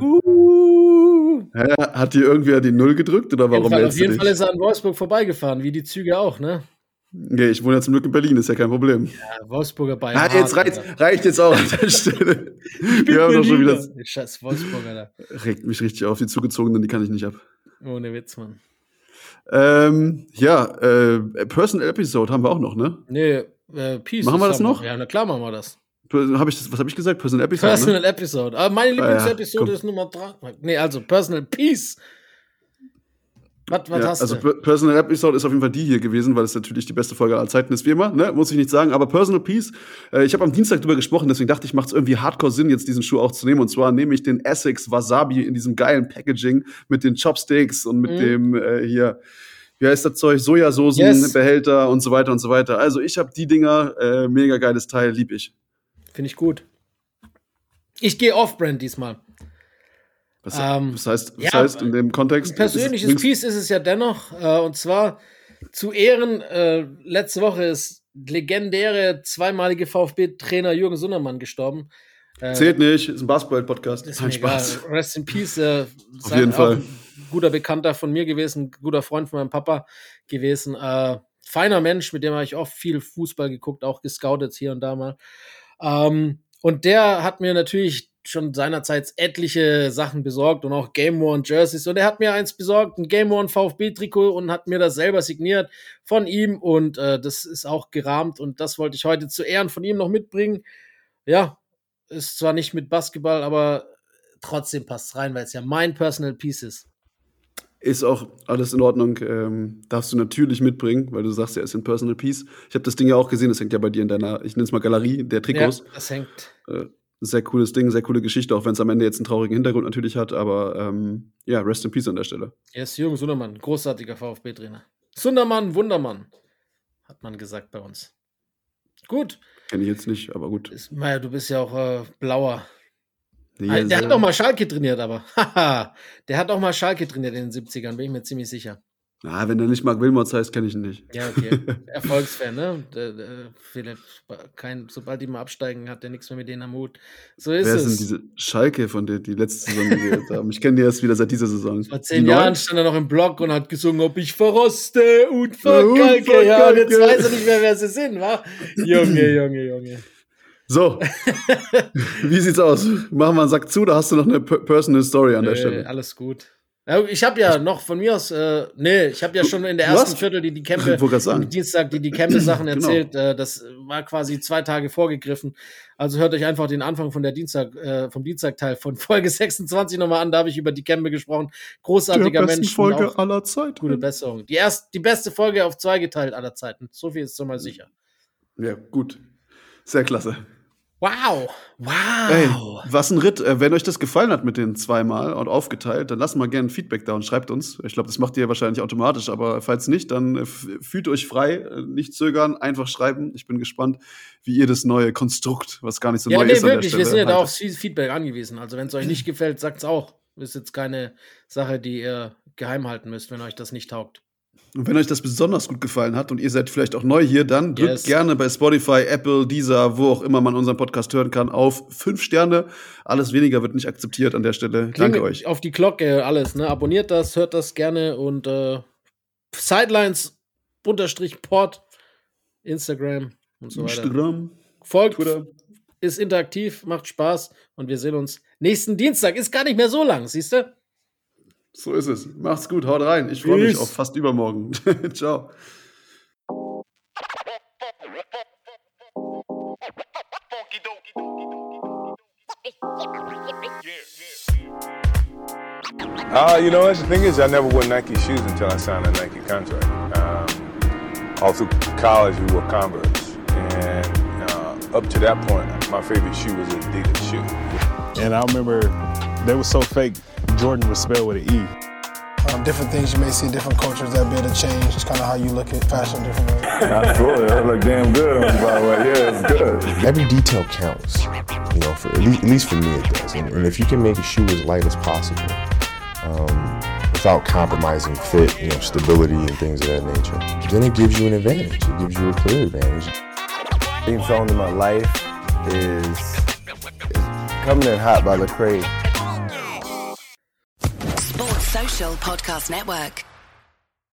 Hat dir irgendwer die Null gedrückt oder warum? Auf jeden Fall ist er an Wolfsburg vorbeigefahren, wie die Züge auch, ne? Ja, ich wohne ja zum Glück in Berlin, ist ja kein Problem. Ja, Wolfsburger Bayern. Jetzt reicht jetzt auch an der Stelle. Wir haben doch schon wieder. Scheiß Wolfsburger, Alter. Regt mich richtig auf, die Zugezogenen, die kann ich nicht ab. Ohne Witz, Mann. Personal Episode haben wir auch noch, ne? Nee, Peace. Machen wir das noch? Ja, na klar machen wir das. Was habe ich gesagt? Personal Episode? Personal Episode. Aber meine Lieblingsepisode ist Nummer 3. Nee, also Personal Peace. Was hast du? Also Personal Episode ist auf jeden Fall die hier gewesen, weil es natürlich die beste Folge aller Zeiten ist, wie immer, ne? Muss ich nicht sagen. Aber Personal Peace, ich habe am Dienstag drüber gesprochen, deswegen dachte ich, macht es irgendwie hardcore Sinn, jetzt diesen Schuh auch zu nehmen. Und zwar nehme ich den Essex Wasabi in diesem geilen Packaging mit den Chopsticks und mit dem hier, wie heißt das Zeug, Sojasoßenbehälter und so weiter und so weiter. Also ich habe die Dinger, mega geiles Teil, lieb ich. Finde ich gut. Ich gehe Off-Brand diesmal. Was heißt in dem Kontext? Ein persönliches Piece ist es ja dennoch. Und zwar zu Ehren, letzte Woche ist legendäre zweimalige VfB-Trainer Jürgen Sundermann gestorben. Zählt nicht, ist ein Basketball-Podcast. Ist mir Spaß. Egal. Rest in Peace. Auf jeden Fall. Ein guter Bekannter von mir gewesen, ein guter Freund von meinem Papa gewesen. Feiner Mensch, mit dem habe ich oft viel Fußball geguckt, auch gescoutet hier und da mal. Und der hat mir natürlich schon seinerzeit etliche Sachen besorgt und auch Game Worn Jerseys. Und er hat mir eins besorgt, ein Game Worn VfB-Trikot und hat mir das selber signiert von ihm. Und das ist auch gerahmt und das wollte ich heute zu Ehren von ihm noch mitbringen. Ja, ist zwar nicht mit Basketball, aber trotzdem passt rein, weil es ja mein Personal Piece ist. Ist auch alles in Ordnung. Darfst du natürlich mitbringen, weil du sagst, er ist in Personal Piece. Ich habe das Ding ja auch gesehen, das hängt ja bei dir in deiner, ich nenne es mal Galerie, der Trikots. Ja, das hängt. Sehr cooles Ding, sehr coole Geschichte, auch wenn es am Ende jetzt einen traurigen Hintergrund natürlich hat, aber ja, rest in peace an der Stelle. Er ist Jürgen Sundermann, großartiger VfB-Trainer. Sundermann, Wundermann, hat man gesagt bei uns. Gut. Kenne ich jetzt nicht, aber gut. Maja, du bist ja auch Blauer. Ja, der hat auch mal Schalke trainiert, aber der hat auch mal Schalke trainiert in den 70ern, bin ich mir ziemlich sicher. Wenn der nicht Marc Wilmots heißt, kenne ich ihn nicht. Ja, okay. Erfolgsfan, ne? Philipp, sobald die mal absteigen, hat der nichts mehr mit denen am Hut. So ist es. Wer sind diese Schalke, von der die letzte Saison gewählt haben? Ich kenne die erst wieder seit dieser Saison. Vor 10 Jahren stand er noch im Blog und hat gesungen, ob ich verroste und verkalke. Ja, und jetzt weiß er nicht mehr, wer sie sind, wa? Junge. So, wie sieht's aus? Machen wir einen Sack zu, da hast du noch eine Personal Story an der Stelle. Alles gut. Ich habe ja noch von mir aus, ich habe ja schon in der ersten Viertel die Kämpfe, am Dienstag die Kämpfe-Sachen erzählt. Genau. Das war quasi 2 Tage vorgegriffen. Also hört euch einfach den Anfang von der vom Dienstagteil von Folge 26 nochmal an. Da habe ich über die Kämpfe gesprochen. Großartiger Mensch. Folge aller Zeiten. Gute Besserung. Die beste Folge auf 2 geteilt aller Zeiten. So viel ist schon mal sicher. Ja, gut. Sehr klasse. Wow. Ey, was ein Ritt. Wenn euch das gefallen hat mit den 2-mal und aufgeteilt, dann lasst mal gerne Feedback da und schreibt uns. Ich glaube, das macht ihr wahrscheinlich automatisch, aber falls nicht, dann fühlt euch frei, nicht zögern, einfach schreiben. Ich bin gespannt, wie ihr das neue Konstrukt, was gar nicht so neu ist, wirklich, an der Stelle, wir sind ja da auf Feedback angewiesen. Also wenn es euch nicht gefällt, sagt's auch. Ist jetzt keine Sache, die ihr geheim halten müsst, wenn euch das nicht taugt. Und wenn euch das besonders gut gefallen hat und ihr seid vielleicht auch neu hier, dann drückt gerne bei Spotify, Apple, Deezer, wo auch immer man unseren Podcast hören kann, auf 5 Sterne. Alles weniger wird nicht akzeptiert an der Stelle. Danke euch. Auf die Glocke, alles, ne? Abonniert das, hört das gerne und Sidelines_Port, Instagram und so weiter. Folgt, Twitter. Ist interaktiv, macht Spaß und wir sehen uns nächsten Dienstag. Ist gar nicht mehr so lang, siehst du? So ist es. Macht's gut, haut rein. Ich freue mich auf fast übermorgen. Ciao. You know what? The thing is, I never wore Nike shoes until I signed a Nike contract. All through college, we wore Converse. And up to that point, my favorite shoe was an Adidas shoe. And I remember they were so fake. Jordan was spelled with an E. Different things you may see, different cultures that be able to change. It's kind of how you look at fashion different ways. Absolutely, that look damn good on you, by the way. Yeah, it's good. Every detail counts, you know, for at least for me it does. And if you can make a shoe as light as possible, without compromising fit, you know, stability and things of that nature, then it gives you an advantage. It gives you a clear advantage. Theme song in my life is Coming in Hot by Lecrae. Sports Social Podcast Network.